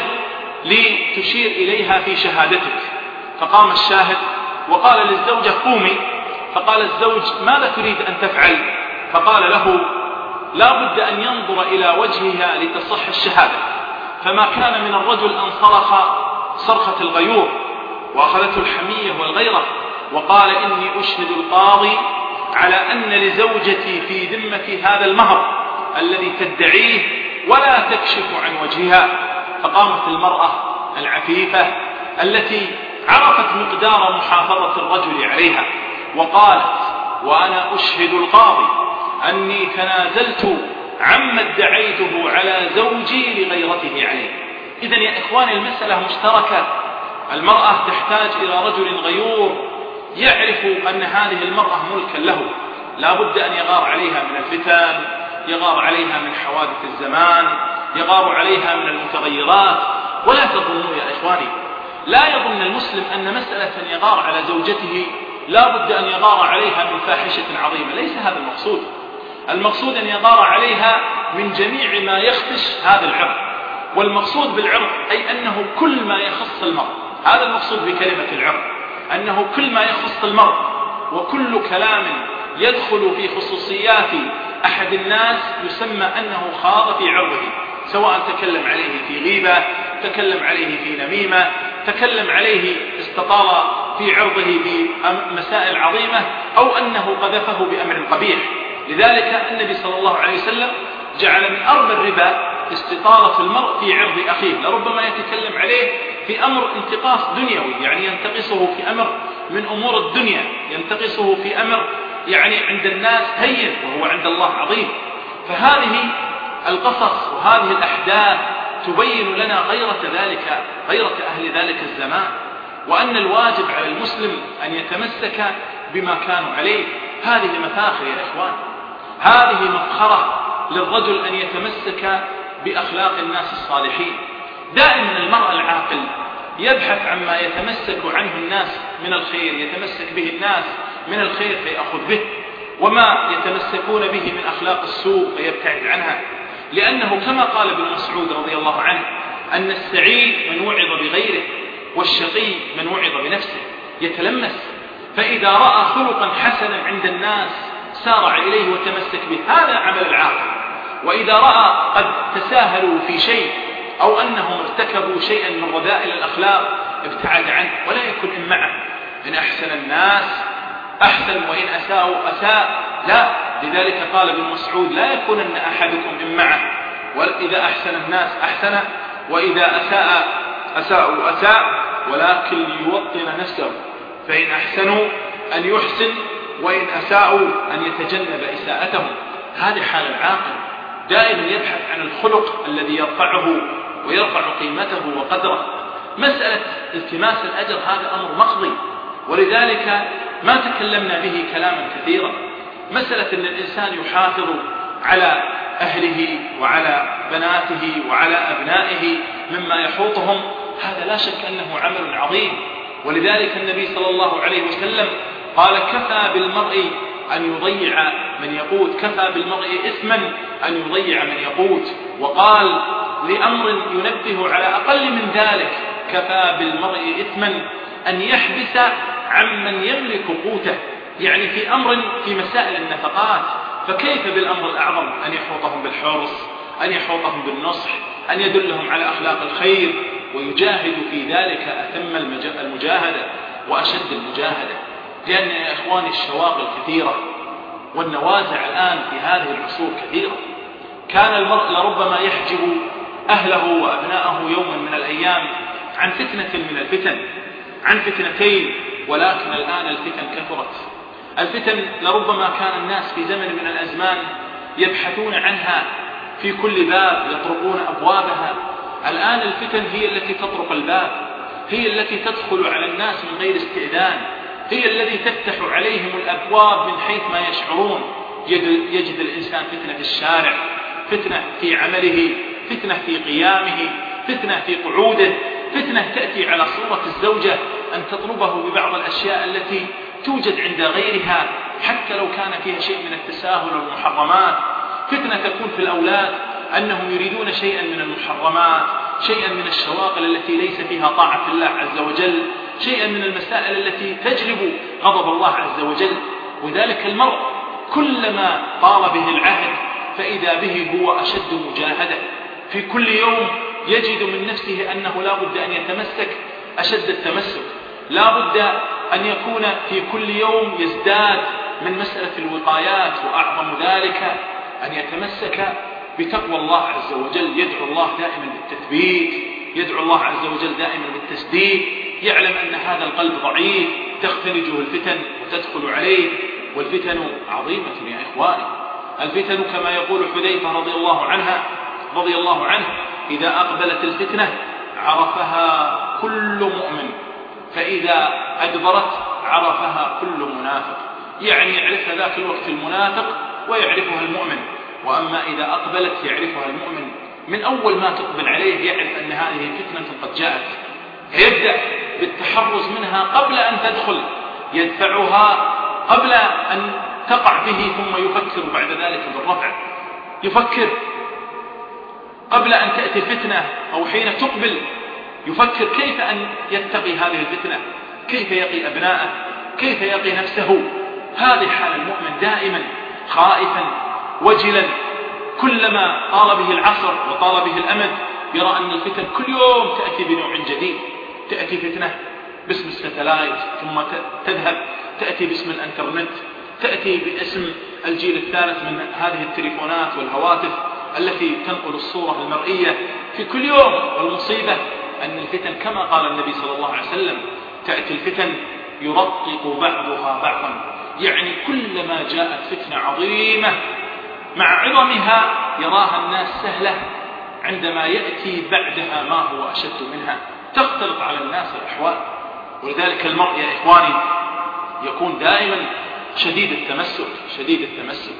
لتشير إليها في شهادتك. فقام الشاهد وقال للزوجة: قومي. فقال الزوج: ماذا تريد أن تفعل؟ فقال له: لا بد أن ينظر إلى وجهها لتصح الشهادة. فما كان من الرجل أن صرخ صرخة الغيور، وأخذته الحمية والغيرة، وقال: إني أشهد القاضي على أن لزوجتي في ذمة هذا المهر الذي تدعيه ولا تكشف عن وجهها. فقامت المرأة العفيفة التي عرفت مقدار محافظة الرجل عليها وقالت: وأنا أشهد القاضي أني تنازلت عما ادعيته على زوجي لغيرته عليه. إذن يا إخواني المسألة مشتركة، المرأة تحتاج إلى رجل غيور يعرف أن هذه المرأة ملكا له، لا بد أن يغار عليها من الفتن، يغار عليها من حوادث الزمان، يغار عليها من المتغيرات. ولا تظنوا يا إخواني، لا يظن المسلم أن مسألة يغار على زوجته لا بد أن يغار عليها من فاحشة عظيمة، ليس هذا المقصود. المقصود أن يغار عليها من جميع ما يخدش هذا العرض. والمقصود بالعرض أي أنه كل ما يخص المرء، هذا المقصود بكلمة العرض، أنه كل ما يخص المرء وكل كلام يدخل في خصوصيات أحد الناس يسمى أنه خاض في عرضه، سواء تكلم عليه في غيبة، تكلم عليه في نميمة، تكلم عليه استطال في عرضه بمسائل عظيمة، أو أنه قذفه بأمر قبيح. لذلك النبي صلى الله عليه وسلم جعل من أربى الربا استطالة المرء في عرض أخيه، لربما يتكلم عليه في أمر انتقاص دنيوي، يعني ينتقصه في أمر من أمور الدنيا، ينتقصه في أمر يعني عند الناس هين وهو عند الله عظيم. فهذه القصص وهذه الأحداث تبين لنا غيرة ذلك، غيرة أهل ذلك الزمان، وأن الواجب على المسلم أن يتمسك بما كانوا عليه. هذه مفاخر يا إخوان، هذه مفخرة للرجل أن يتمسك بأخلاق الناس الصالحين. دائما المرء العاقل يبحث عما يتمسك عنه الناس من الخير، يتمسك به الناس من الخير فيأخذ به، وما يتمسكون به من أخلاق السوء فيبتعد عنها. لأنه كما قال ابن مسعود رضي الله عنه أن السعيد من وعظ بغيره والشقي من وعظ بنفسه، يتلمس، فإذا رأى خلقا حسنا عند الناس سارع إليه وتمسك به، هذا عمل العاقل. وإذا رأى قد تساهلوا في شيء أو أنهم ارتكبوا شيئا من رذائل الأخلاق ابتعد عنه ولا يكن إن معه. إن أحسن الناس أحسن وإن أساءوا أساء، لا. لذلك قال ابن مسعود لا يكونن أحدكم إن معه، وإذا أحسن الناس أحسن وإذا أساء أساءوا أساء، ولكن ليوطن نفسه، فإن أحسنوا أن يحسن وإن أساءوا أن يتجنب إساءتهم. هذه حال العاقل، دائما يبحث عن الخلق الذي يرفعه ويرفع قيمته وقدره. مسألة التماس الأجر هذا أمر مقضي، ولذلك ما تكلمنا به كلاما كثيرا. مسألة أن الإنسان يحافظ على أهله وعلى بناته وعلى أبنائه مما يحوطهم، هذا لا شك أنه عمل عظيم. ولذلك النبي صلى الله عليه وسلم قال كفى بالمرء أن يضيع من يقوت، كفى بالمرء إثما أن يضيع من يقوت. وقال لأمر ينبه على أقل من ذلك، كفى بالمرء إثما أن يحبس عمن يملك قوته، يعني في أمر في مسائل النفقات، فكيف بالأمر الأعظم أن يحوطهم بالحرص، أن يحوطهم بالنصح، أن يدلهم على أخلاق الخير، ويجاهد في ذلك أتم المجاهدة وأشد المجاهدة. لأن يا إخواني الشواغل كثيرة والنوازع الآن في هذه العصور كثيرة. كان المرء لربما يحجب أهله وأبناءه يوما من الأيام عن فتنة من الفتن، عن فتنتين، ولكن الآن الفتن كثرت. الفتن لربما كان الناس في زمن من الأزمان يبحثون عنها في كل باب، يطرقون أبوابها. الآن الفتن هي التي تطرق الباب، هي التي تدخل على الناس من غير استئذان، هي التي تفتح عليهم الأبواب من حيث ما يشعرون. يجد الإنسان فتنة في الشارع، فتنة في عمله، فتنة في قيامه، فتنة في قعوده، فتنة تأتي على صورة الزوجة أن تطلبه ببعض الأشياء التي توجد عند غيرها حتى لو كان فيها شيء من التساهل والمحرمات. فتنة تكون في الأولاد أنهم يريدون شيئا من المحرمات، شيئا من الشواغل التي ليس فيها طاعة الله عز وجل، شيئا من المسائل التي تجلب غضب الله عز وجل. وذلك المرء كلما طال به العهد فإذا به هو أشد مجاهدة. في كل يوم يجد من نفسه أنه لا بد أن يتمسك أشد التمسك، لا بد أن يكون في كل يوم يزداد من مسألة الوقايات، وأعظم ذلك أن يتمسك بتقوى الله عز وجل. يدعو الله دائما بالتثبيت، يدعو الله عز وجل دائما بالتسديد، يعلم أن هذا القلب ضعيف تختلجه الفتن وتدخل عليه، والفتن عظيمة يا إخواني. الفتن كما يقول حذيفة رضي الله عنها رضي الله عنه إذا أقبلت الفتنة عرفها كل مؤمن، فإذا أدبرت عرفها كل منافق. يعني يعرفها ذاك الوقت المنافق ويعرفها المؤمن، وأما إذا أقبلت يعرفها المؤمن من أول ما تقبل عليه، يعرف أن هذه فتنة قد جاءت، يبدأ بالتحرز منها قبل أن تدخل، يدفعها قبل أن تقع به، ثم يفكر بعد ذلك بالرفع، يفكر قبل أن تأتي الفتنة أو حين تقبل يفكر كيف أن يتقي هذه الفتنة، كيف يقي أبناءه، كيف يقي نفسه. هذه حال المؤمن دائما خائفا وجلا، كلما طال به العصر وطال به الأمد يرى أن الفتن كل يوم تأتي بنوع جديد. تأتي فتنة باسم الستلايت ثم تذهب، تأتي باسم الانترنت، تأتي باسم الجيل الثالث من هذه التليفونات والهواتف التي تنقل الصورة المرئية في كل يوم. والمصيبة أن الفتن كما قال النبي صلى الله عليه وسلم تأتي الفتن يرقق بعضها بعضا، يعني كلما جاءت فتنة عظيمة مع عظمها يراها الناس سهلة، عندما يأتي بعدها ما هو أشد منها تختلط على الناس الأحوال. ولذلك المرء يا إخواني يكون دائما شديد التمسك شديد التمسك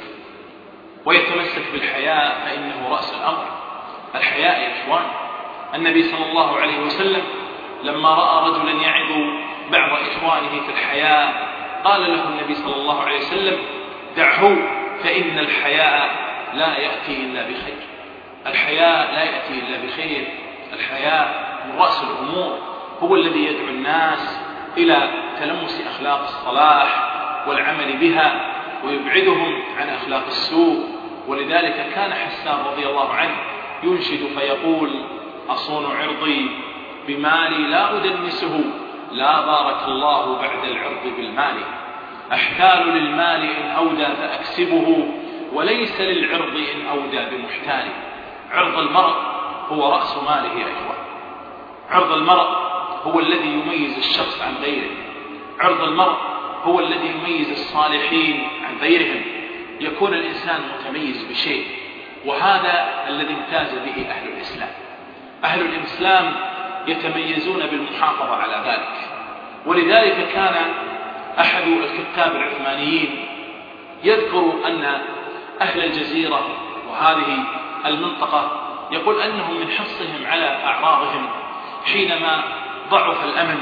ويتمسك بالحياء، فإنه رأس الأمر. الحياء يا إخوان، النبي صلى الله عليه وسلم لما رأى رجلا يعظ بعض إخوانه في الحياء قال له النبي صلى الله عليه وسلم: دعه فإن الحياء لا يأتي إلا بخير. الحياء لا يأتي إلا بخير. الحياء من رأس الأمور، هو الذي يدعو الناس إلى تلمس أخلاق الصلاح والعمل بها ويبعدهم عن أخلاق السوء. ولذلك كان حسان رضي الله عنه ينشد فيقول: أصون عرضي بمالي لا أدنسه، لا بارك الله بعد العرض بالمال. أحتال للمال إن أودى فأكسبه، وليس للعرض إن أودى بمحتال. عرض المرء هو رأس ماله يا إخوان. عرض المرء هو الذي يميز الشخص عن غيره. عرض المرء هو الذي يميز الصالحين عن غيرهم. يكون الإنسان متميز بشيء، وهذا الذي امتاز به أهل الإسلام. أهل الإسلام يتميزون بالمحافظة على ذلك. ولذلك كان أحد الكتاب العثمانيين يذكر أن أهل الجزيرة وهذه المنطقة يقول أنهم من حرصهم على أعراضهم حينما ضعف الأمن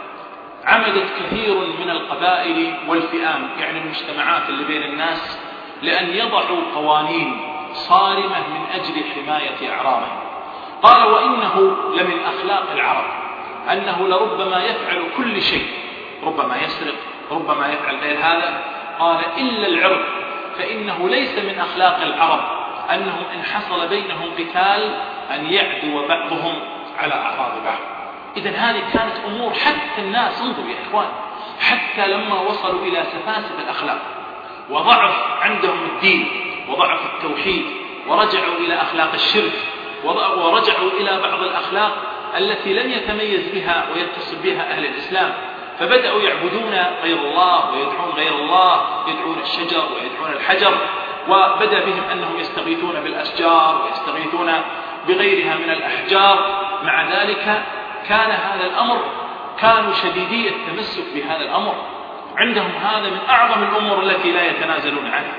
عمدت كثير من القبائل والفئام، يعني المجتمعات اللي بين الناس، لأن يضعوا قوانين صارمة من أجل حماية أعراضهم. قال: وإنه لمن أخلاق العرب أنه لربما يفعل كل شيء، ربما يسرق، ربما يفعل غير هذا. قال: إلا العرض، فإنه ليس من أخلاق العرب أنهم إن حصل بينهم قتال أن يعدو بعضهم على أعراض بعض. إذن هذه كانت أمور حتى الناس، انظروا يا إخوان، حتى لما وصلوا إلى سفاسف الأخلاق وضعف عندهم الدين وضعف التوحيد ورجعوا إلى أخلاق الشرك ورجعوا إلى بعض الأخلاق التي لم يتميز بها ويتصل بها أهل الإسلام، فبدأوا يعبدون غير الله ويدعون غير الله، يدعون الشجر ويدعون الحجر، وبدأ بهم أنهم يستغيثون بالأشجار ويستغيثون بغيرها من الأحجار. مع ذلك كان هذا الأمر، كانوا شديدي التمسك بهذا الأمر، عندهم هذا من أعظم الأمور التي لا يتنازلون عنها.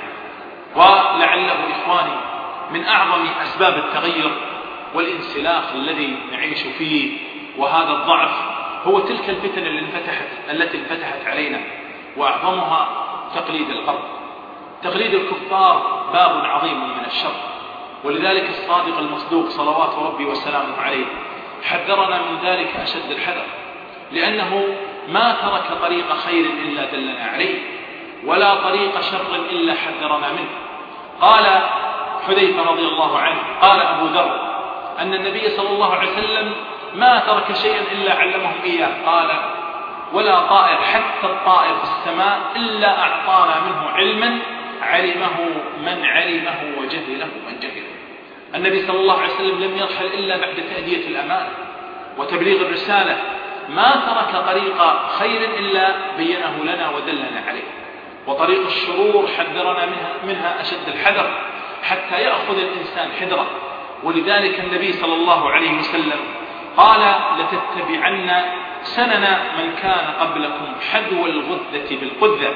ولعله إخواني من أعظم أسباب التغير والانسلاخ الذي نعيش فيه وهذا الضعف هو تلك الفتن اللي انفتحت التي انفتحت علينا، وأعظمها تقليد الغرب. تقليد الكفار باب عظيم من الشر، ولذلك الصادق المصدوق صلوات ربي وسلامه عليه حذرنا من ذلك أشد الحذر، لأنه ما ترك طريق خير إلا دلنا عليه، ولا طريق شر إلا حذرنا منه. قال حذيفة رضي الله عنه، قال أبو ذر أن النبي صلى الله عليه وسلم ما ترك شيئا إلا علمهم إياه. قال: ولا طائر، حتى الطائر في السماء، إلا أعطانا منه علما علمه من علمه وجهله من جهله. النبي صلى الله عليه وسلم لم يرحل إلا بعد تأدية الأمانة وتبليغ الرسالة، ما ترك طريق خير إلا بينه لنا ودلنا عليه، وطريق الشرور حذرنا منها, منها أشد الحذر حتى يأخذ الإنسان حذره. ولذلك النبي صلى الله عليه وسلم قال: لتتبعن سنن من كان قبلكم حذو الغذة بالقذة،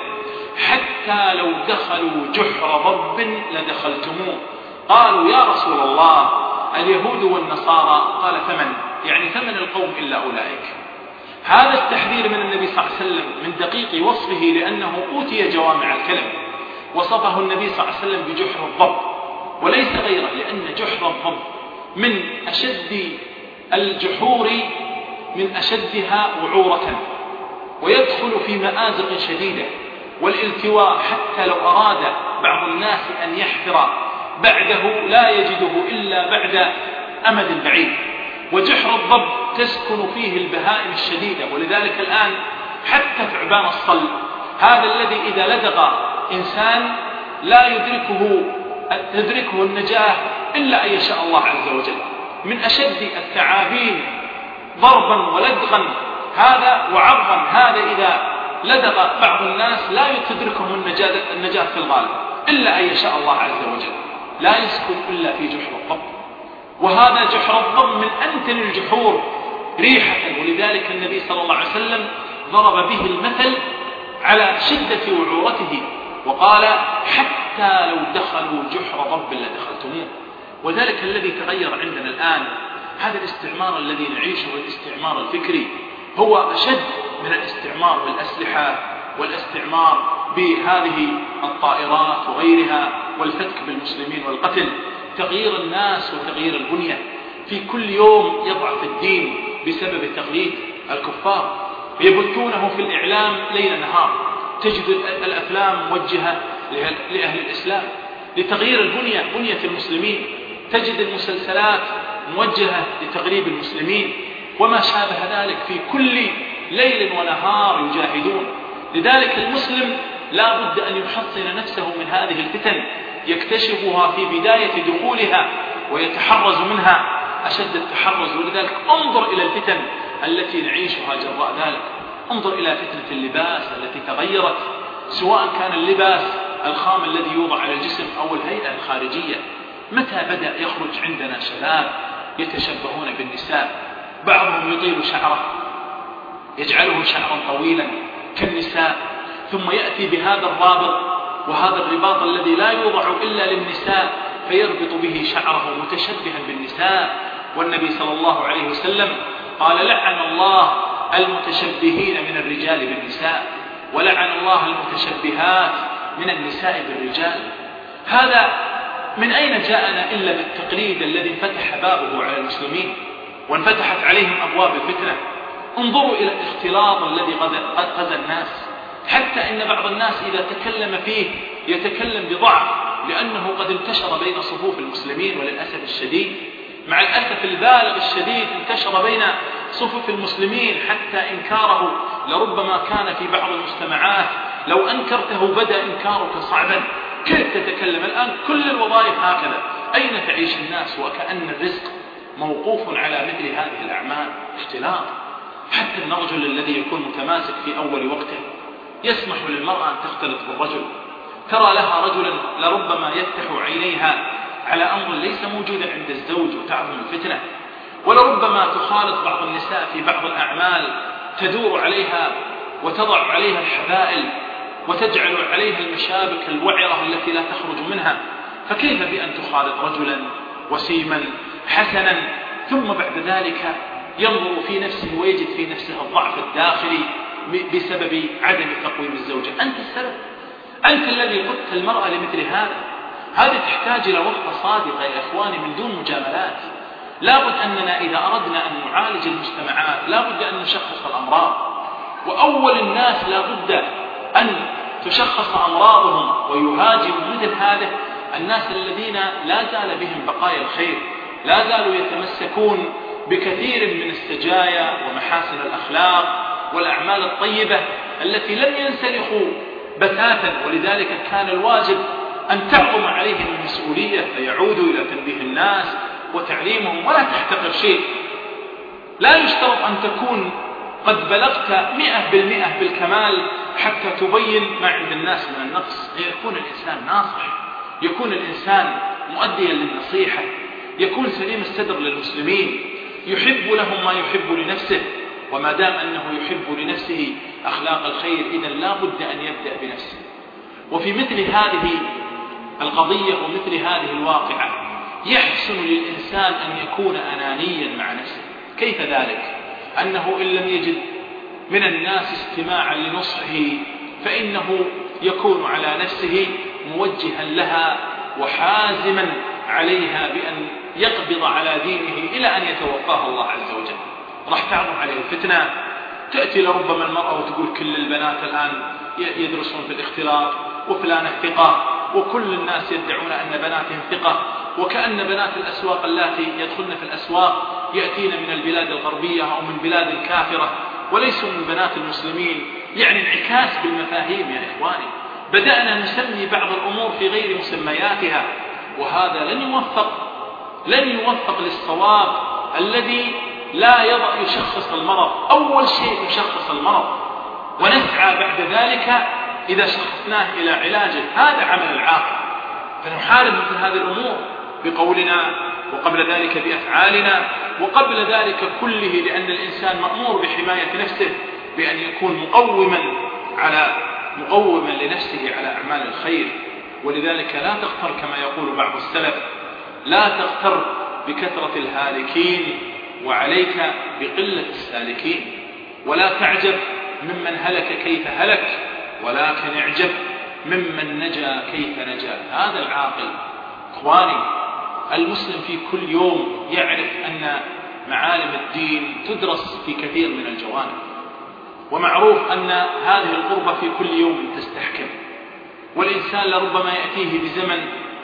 حتى لو دخلوا جحر ضب لدخلتموه. قالوا: يا رسول الله اليهود والنصارى؟ قال: ثمن، يعني ثمن القوم إلا أولئك. هذا التحذير من النبي صلى الله عليه وسلم من دقيق وصفه، لأنه أوتي جوامع الكلم. وصفه النبي صلى الله عليه وسلم بجحر الضب وليس غيره، لأن جحر الضب من أشد الجحور من أشدها وعورة، ويدخل في مآزق شديدة والالتواء، حتى لو أراد بعض الناس أن يحفر بعده لا يجده إلا بعد أمد بعيد. وجحر الضب تسكن فيه البهائم الشديدة، ولذلك الآن حتى ثعبان الصل هذا الذي إذا لدغ إنسان لا يدركه تدركه النجاة إلا أن يشاء الله عز وجل، من أشد الثعابين ضربا ولدغا هذا وعضا، هذا إذا لدغ بعض الناس لا تدركهم النجاة, النجاة في الغالب إلا أن يشاء الله عز وجل، لا يسكن إلا في جحر الضب. وهذا جحر الضب من أنتن الجحور ريحة، ولذلك النبي صلى الله عليه وسلم ضرب به المثل على شدة وعورته وقال حتى لو دخلوا جحر ضب لدخلتموه. وذلك الذي تغير عندنا الآن هذا الاستعمار الذي نعيشه، الاستعمار الفكري، هو أشد من الاستعمار بالأسلحة والاستعمار بهذه الطائرات وغيرها والفتك بالمسلمين والقتل. تغيير الناس وتغيير البنية، في كل يوم يضعف الدين بسبب تقليد الكفار، يبثونه في الإعلام ليل نهار. تجد الأفلام موجهة لأهل الإسلام لتغيير البنية، بنية المسلمين، تجد المسلسلات موجهة لتغريب المسلمين وما شابه ذلك، في كل ليل ونهار يجاهدون. لذلك المسلم لا بد أن يحصن نفسه من هذه الفتن، يكتشفها في بداية دخولها ويتحرز منها أشد التحرز. ولذلك انظر إلى الفتن التي نعيشها جراء ذلك، انظر إلى فتنة اللباس التي تغيرت، سواء كان اللباس الخام الذي يوضع على الجسم أو الهيئة الخارجية. متى بدأ يخرج عندنا شباب يتشبهون بالنساء؟ بعضهم يطيل شعره يجعله شعرا طويلا كالنساء، ثم يأتي بهذا الرابط وهذا الرباط الذي لا يوضع إلا للنساء، فيربط به شعره متشبها بالنساء. والنبي صلى الله عليه وسلم قال لعن الله المتشبهين من الرجال بالنساء، ولعن الله المتشبهات من النساء بالرجال. هذا من أين جاءنا إلا بالتقليد الذي انفتح بابه على المسلمين وانفتحت عليهم أبواب الفتنة. انظروا إلى الاختلاط الذي قد غزا الناس، حتى إن بعض الناس إذا تكلم فيه يتكلم بضعف، لأنه قد انتشر بين صفوف المسلمين. وللأسف الشديد، مع الأسف البالغ الشديد، انتشر بين صفوف المسلمين حتى إنكاره لربما كان في بعض المجتمعات لو أنكرته بدأ إنكارك صعبا. كيف تتكلم الآن؟ كل الوظائف هكذا، أين تعيش الناس؟ وكأن الرزق موقوف على مثل هذه الأعمال. اختلاط، حتى الرجل الذي يكون متماسك في أول وقته يسمح للمرأة أن تختلط بالرجل، ترى لها رجلا لربما يفتح عينيها على أمر ليس موجودا عند الزوج وتعظم الفتنة، ولربما تخالط بعض النساء في بعض الأعمال تدور عليها وتضع عليها الحبائل وتجعل عليها المشابك الوعرة التي لا تخرج منها. فكيف بأن تخالط رجلا وسيما حسنا ثم بعد ذلك ينظر في نفسه ويجد في نفسه الضعف الداخلي بسبب عدم تقويم الزوجة؟ أنت السبب، أنت الذي قدت المرأة لمثل هذا. هذه تحتاج إلى وقفة صادقة يا إخواني من دون مجاملات. لابد أننا إذا أردنا أن نعالج المجتمعات لابد أن نشخص الأمراض، وأول الناس لابد أن تشخص أمراضهم ويهاجموا مثل هذا الناس الذين لا زال بهم بقايا الخير، لا زالوا يتمسكون بكثير من السجايا ومحاسن الأخلاق والأعمال الطيبة التي لم ينسلخوا بتاتا. ولذلك كان الواجب أن تعظم عليهم المسؤولية فيعودوا إلى تنبيه الناس وتعليمهم. ولا تحتقر شيء، لا يشترط أن تكون قد بلغت مئة بالمئة بالكمال حتى تبين ما عند الناس من النقص. يكون الإنسان ناصح، يكون الإنسان مؤديا للنصيحة، يكون سليم الصدر للمسلمين، يحب لهم ما يحب لنفسه. وما دام أنه يحب لنفسه أخلاق الخير إذن لا بد أن يبدأ بنفسه. وفي مثل هذه القضية ومثل هذه الواقعة يحسن للإنسان أن يكون أنانيا مع نفسه. كيف ذلك؟ أنه إن لم يجد من الناس استماعا لنصحه فإنه يكون على نفسه موجها لها وحازما عليها بأن يقبض على دينه إلى أن يتوفاه الله عز وجل. راح تعظم عليه الفتنة، تأتي لربما المرأة وتقول كل البنات الآن يدرسون في الاختلاط وفلانة ثقة، وكل الناس يدعون أن بناتهم ثقة، وكأن بنات الأسواق اللاتي يدخلن في الأسواق يأتين من البلاد الغربية أو من بلاد كافرة وليسوا من بنات المسلمين. يعني انعكاس بالمفاهيم يا إخواني. بدأنا نسمي بعض الأمور في غير مسمياتها، وهذا لن يوفق لن يوفق للصواب الذي لا يضع يشخص المرض. أول شيء يشخص المرض، ونسعى بعد ذلك إذا شخصناه إلى علاجه. هذا عمل العاقل. فنحارب مثل هذه الأمور بقولنا، وقبل ذلك بأفعالنا، وقبل ذلك كله لأن الإنسان مأمور بحماية نفسه بأن يكون مقوما على مقوما لنفسه على أعمال الخير. ولذلك لا تغتر كما يقول بعض السلف، لا تغتر بكثرة الهالكين وعليك بقلة السالكين، ولا تعجب ممن هلك كيف هلك، ولكن اعجب ممن نجا كيف نجا. هذا العاقل. إخواني، المسلم في كل يوم يعرف أن معالم الدين تدرس في كثير من الجوانب، ومعروف أن هذه القربة في كل يوم تستحكم، والإنسان لربما يأتيه بزمن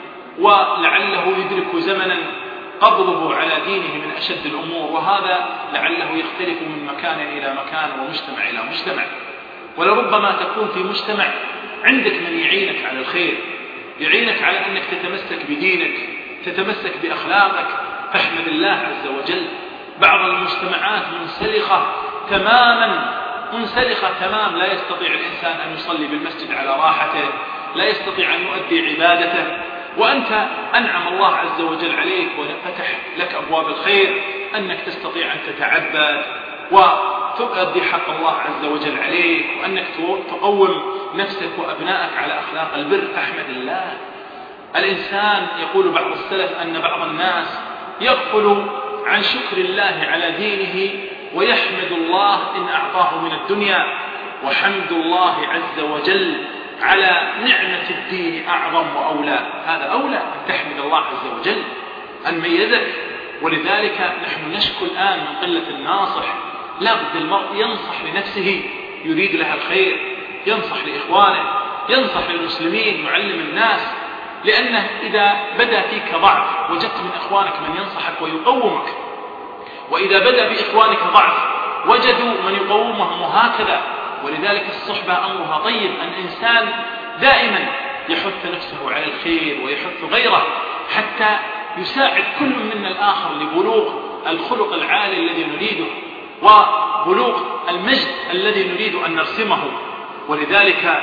ولعله يدرك زمنا قبضه على دينه من أشد الأمور، وهذا لعله يختلف من مكان إلى مكان ومجتمع إلى مجتمع. ولربما تكون في مجتمع عندك من يعينك على الخير، يعينك على أنك تتمسك بدينك، تتمسك بأخلاقك، فاحمد الله عز وجل. بعض المجتمعات منسلخة تماما، منسلخة تمام، لا يستطيع الإنسان أن يصلي بالمسجد على راحته، لا يستطيع أن يؤدي عبادته، وأنت أنعم الله عز وجل عليك وفتح لك أبواب الخير أنك تستطيع أن تتعبد وتؤدي حق الله عز وجل عليك، وأنك تقوم نفسك وأبنائك على أخلاق البر. فاحمد الله. الإنسان يقول بعض السلف أن بعض الناس يغفل عن شكر الله على دينه ويحمد الله إن أعطاه من الدنيا، وحمد الله عز وجل على نعمة الدين أعظم وأولى. هذا أولى أن تحمد الله عز وجل أن ميزك. ولذلك نحن نشكو الآن من قلة الناصح. لابد المرء ينصح لنفسه، يريد لها الخير، ينصح لإخوانه، ينصح للمسلمين، يعلم الناس، لأنه إذا بدأ فيك ضعف وجدت من إخوانك من ينصحك ويقومك، وإذا بدأ بإخوانك ضعف وجدوا من يقومهم، وهكذا. ولذلك الصحبة أمرها طيب، أن الإنسان دائما يحث نفسه على الخير ويحث غيره حتى يساعد كل منا الآخر لبلوغ الخلق العالي الذي نريده وبلوغ المجد الذي نريد أن نرسمه. ولذلك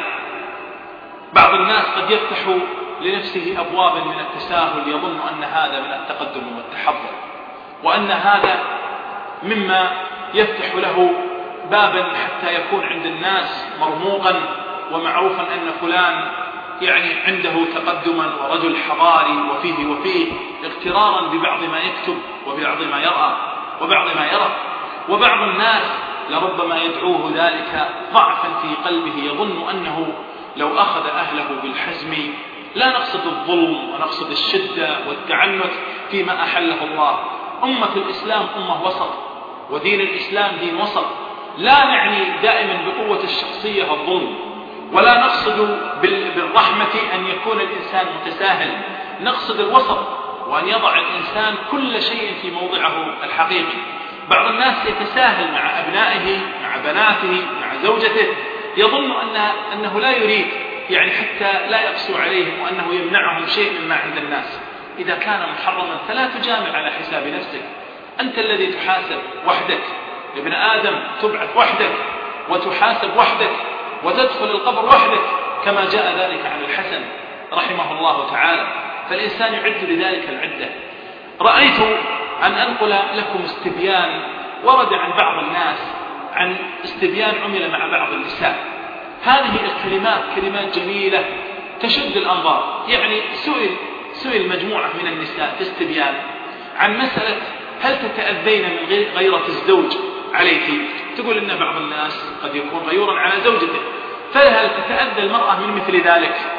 بعض الناس قد يفتح لنفسه أبوابا من التساهل، يظن أن هذا من التقدم والتحضر، وأن هذا مما يفتح له بابا حتى يكون عند الناس مرموقا ومعروفا أن فلان يعني عنده تقدما ورجل حضاري وفيه وفيه، اغترارا ببعض ما يكتب وببعض ما يرى وبعض ما يرى. وبعض الناس لربما يدعوه ذلك ضعفا في قلبه، يظن أنه لو أخذ أهله بالحزم، لا نقصد الظلم ونقصد الشدة والتعنت فيما أحله الله. أمة الإسلام أمة وسط، ودين الإسلام دين وسط. لا نعني دائما بقوة الشخصية الظلم، ولا نقصد بالرحمة أن يكون الإنسان متساهل، نقصد الوسط، وأن يضع الإنسان كل شيء في موضعه الحقيقي. بعض الناس يتساهل مع أبنائه، مع بناته، مع زوجته، يظن أنه, أنه لا يريد يعني حتى لا يقسو عليهم وأنه يمنعهم شيء مما عند الناس. إذا كان محرما فلا تجامل على حساب نفسك، أنت الذي تحاسب وحدك. ابن آدم تبعث وحدك وتحاسب وحدك وتدخل القبر وحدك، كما جاء ذلك عن الحسن رحمه الله تعالى. فالإنسان يعد لذلك العدة. رأيت أن أنقل لكم استبيان ورد عن بعض الناس، عن استبيان عمل مع بعض النساء. هذه الكلمات كلمات جميلة تشد الأنظار. يعني سئل سئل مجموعة من النساء في استبيان عن مسألة هل تتأذين من غيرة الزوج عليك؟ تقول إن بعض الناس قد يكون غيورا على زوجته، فهل تتأذى المرأة من مثل ذلك؟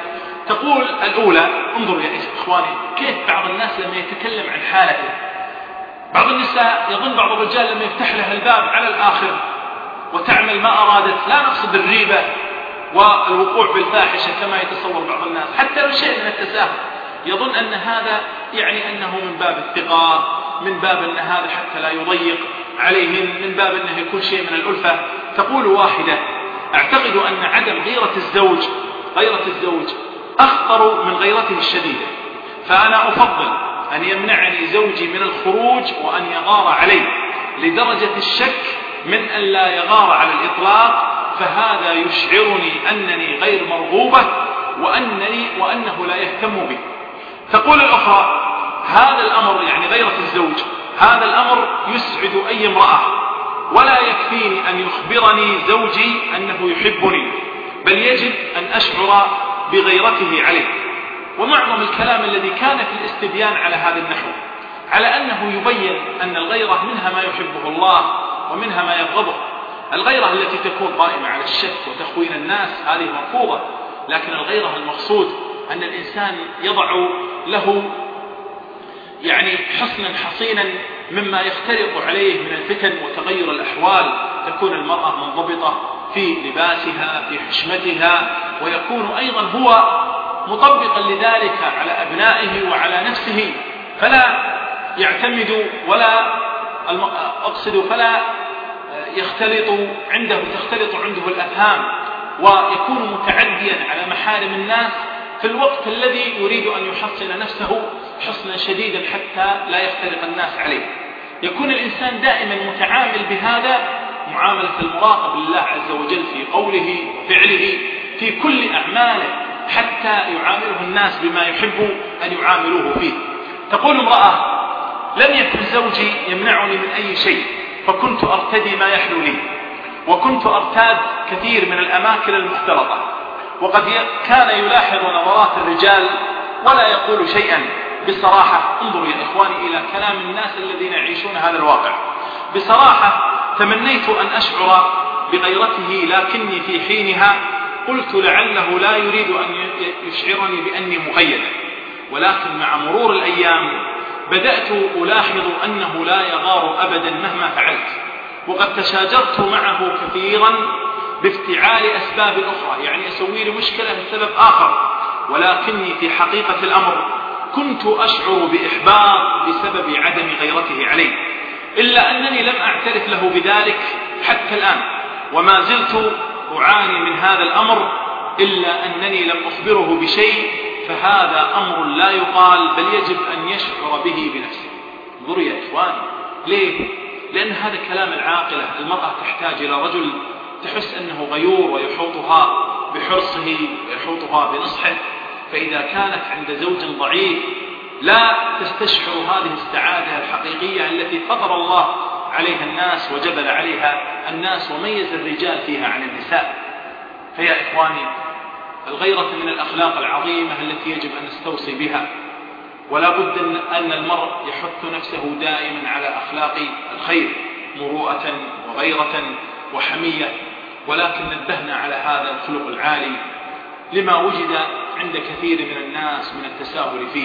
تقول الأولى: انظروا يا إخواني كيف بعض الناس لما يتكلم عن حالته، بعض النساء يظن بعض الرجال لما يفتح لها الباب على الآخر وتعمل ما أرادت، لا نقصد الريبة والوقوع بالفاحشة كما يتصور بعض الناس، حتى لو شيء من التساهل يظن أن هذا يعني أنه من باب الثقة، من باب أن هذا حتى لا يضيق عليهم، من باب أنه يكون شيء من الألفة. تقول واحدة: أعتقد أن عدم غيرة الزوج غيرة الزوج أخطر من غيرته الشديدة، فأنا أفضل أن يمنعني زوجي من الخروج وأن يغار علي لدرجة الشك من أن لا يغار على الإطلاق، فهذا يشعرني أنني غير مرغوبة وأنني وأنه لا يهتم بي. تقول الأخرى: هذا الأمر يعني غيرة الزوج، هذا الأمر يسعد أي امرأة، ولا يكفيني أن يخبرني زوجي أنه يحبني، بل يجب أن أشعر بغيرته عليه. ومعظم الكلام الذي كان في الاستبيان على هذا النحو على أنه يبين أن الغيرة منها ما يحبه الله ومنها ما يبغضه. الغيرة التي تكون قائمة على الشك وتخوين الناس هذه مرفوضة، لكن الغيرة المقصود أن الإنسان يضع له يعني حصنا حصينا مما يختلط عليه من الفتن وتغير الأحوال، تكون المرأة منضبطة في لباسها في حشمتها، ويكون أيضا هو مطبقا لذلك على أبنائه وعلى نفسه، فلا يعتمد ولا أقصد فلا يختلط عنده تختلط عنده الأفهام، ويكون متعديا على محارم الناس في الوقت الذي يريد أن يحصن نفسه حصنا شديدا حتى لا يختلط الناس عليه. يكون الإنسان دائما متعامل بهذا معاملة المراقب لله عز وجل في قوله وفعله في كل أعماله، حتى يعامله الناس بما يحب أن يعاملوه فيه. تقول امرأة: لم يكن زوجي يمنعني من أي شيء، فكنت أرتدي ما يحلو لي، وكنت أرتاد كثير من الأماكن المختلطة، وقد كان يلاحظ نظرات الرجال ولا يقول شيئا. بصراحة انظروا يا إخواني إلى كلام الناس الذين يعيشون هذا الواقع. بصراحة تمنيت أن أشعر بغيرته، لكني في حينها قلت لعله لا يريد أن يشعرني بأني مغيرة، ولكن مع مرور الأيام بدأت ألاحظ أنه لا يغار أبدا مهما فعلت، وقد تشاجرت معه كثيرا بافتعال أسباب أخرى، يعني أسوي له مشكلة لسبب آخر، ولكني في حقيقة الأمر كنت أشعر بإحباط بسبب عدم غيرته علي، إلا أنني لم أعترف له بذلك حتى الآن، وما زلت أعاني من هذا الأمر، إلا أنني لم أخبره بشيء، فهذا أمر لا يقال بل يجب أن يشعر به بنفسه. انظروا يا إخواني، ليه؟ لأن هذا كلام العاقلة. المرأة تحتاج إلى رجل تحس أنه غيور ويحوطها بحرصه ويحوطها بنصحه، فإذا كانت عند زوج ضعيف لا تستشعر هذه السعادة الحقيقية التي فطر الله عليها الناس وجبل عليها الناس وميز الرجال فيها عن النساء. فيا إخواني، الغيرة من الأخلاق العظيمة التي يجب أن نستوصي بها، ولا بد أن المرء يحث نفسه دائما على أخلاق الخير مروءة وغيرة وحمية، ولكن نبهنا على هذا الخلق العالي لما وجد عند كثير من الناس من التساهل فيه.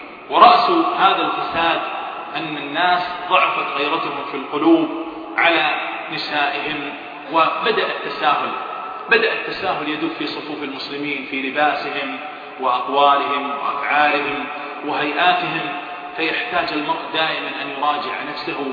ورأس هذا الفساد أن الناس ضعفت غيرتهم في القلوب على نسائهم، وبدأ التساهل بدأ التساهل يدب في صفوف المسلمين في لباسهم وأقوالهم وأفعالهم وهيئاتهم، فيحتاج المرء دائما أن يراجع نفسه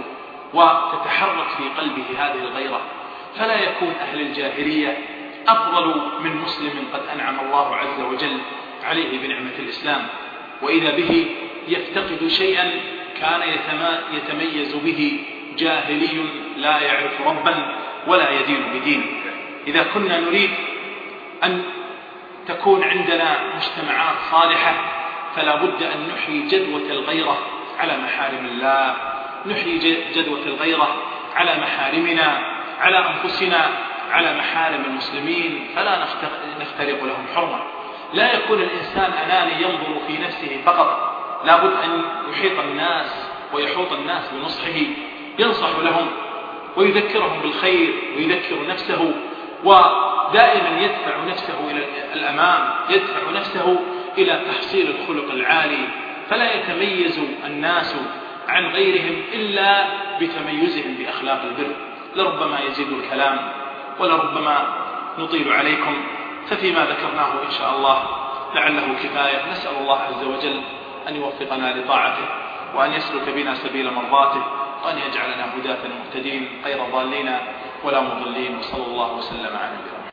وتتحرك في قلبه هذه الغيرة، فلا يكون أهل الجاهلية أفضل من مسلم قد أنعم الله عز وجل عليه بنعمة الإسلام، وإذا به يفتقد شيئا كان يتميز به جاهلي لا يعرف ربا ولا يدين بدين. إذا كنا نريد أن تكون عندنا مجتمعات صالحة فلا بد أن نحيي جدوة الغيرة على محارم الله، نحيي جدوة الغيرة على محارمنا، على أنفسنا، على محارم المسلمين، فلا نخترق لهم حرمة. لا يكون الإنسان أناني ينظر في نفسه فقط، لا بد أن يحيط الناس ويحوط الناس بنصحه، ينصح لهم ويذكرهم بالخير ويذكر نفسه، دائما يدفع نفسه إلى الأمام، يدفع نفسه إلى تحصيل الخلق العالي، فلا يتميز الناس عن غيرهم إلا بتميزهم بأخلاق البر. لربما يزيد الكلام ولربما نطيل عليكم، ففيما ذكرناه إن شاء الله لعله كفاية. نسأل الله عز وجل أن يوفقنا لطاعته، وأن يسلك بنا سبيل مرضاته، وأن يجعلنا هداة مهتدين غير ضالين ولا مضلين، وصلى الله وسلم على نبينا.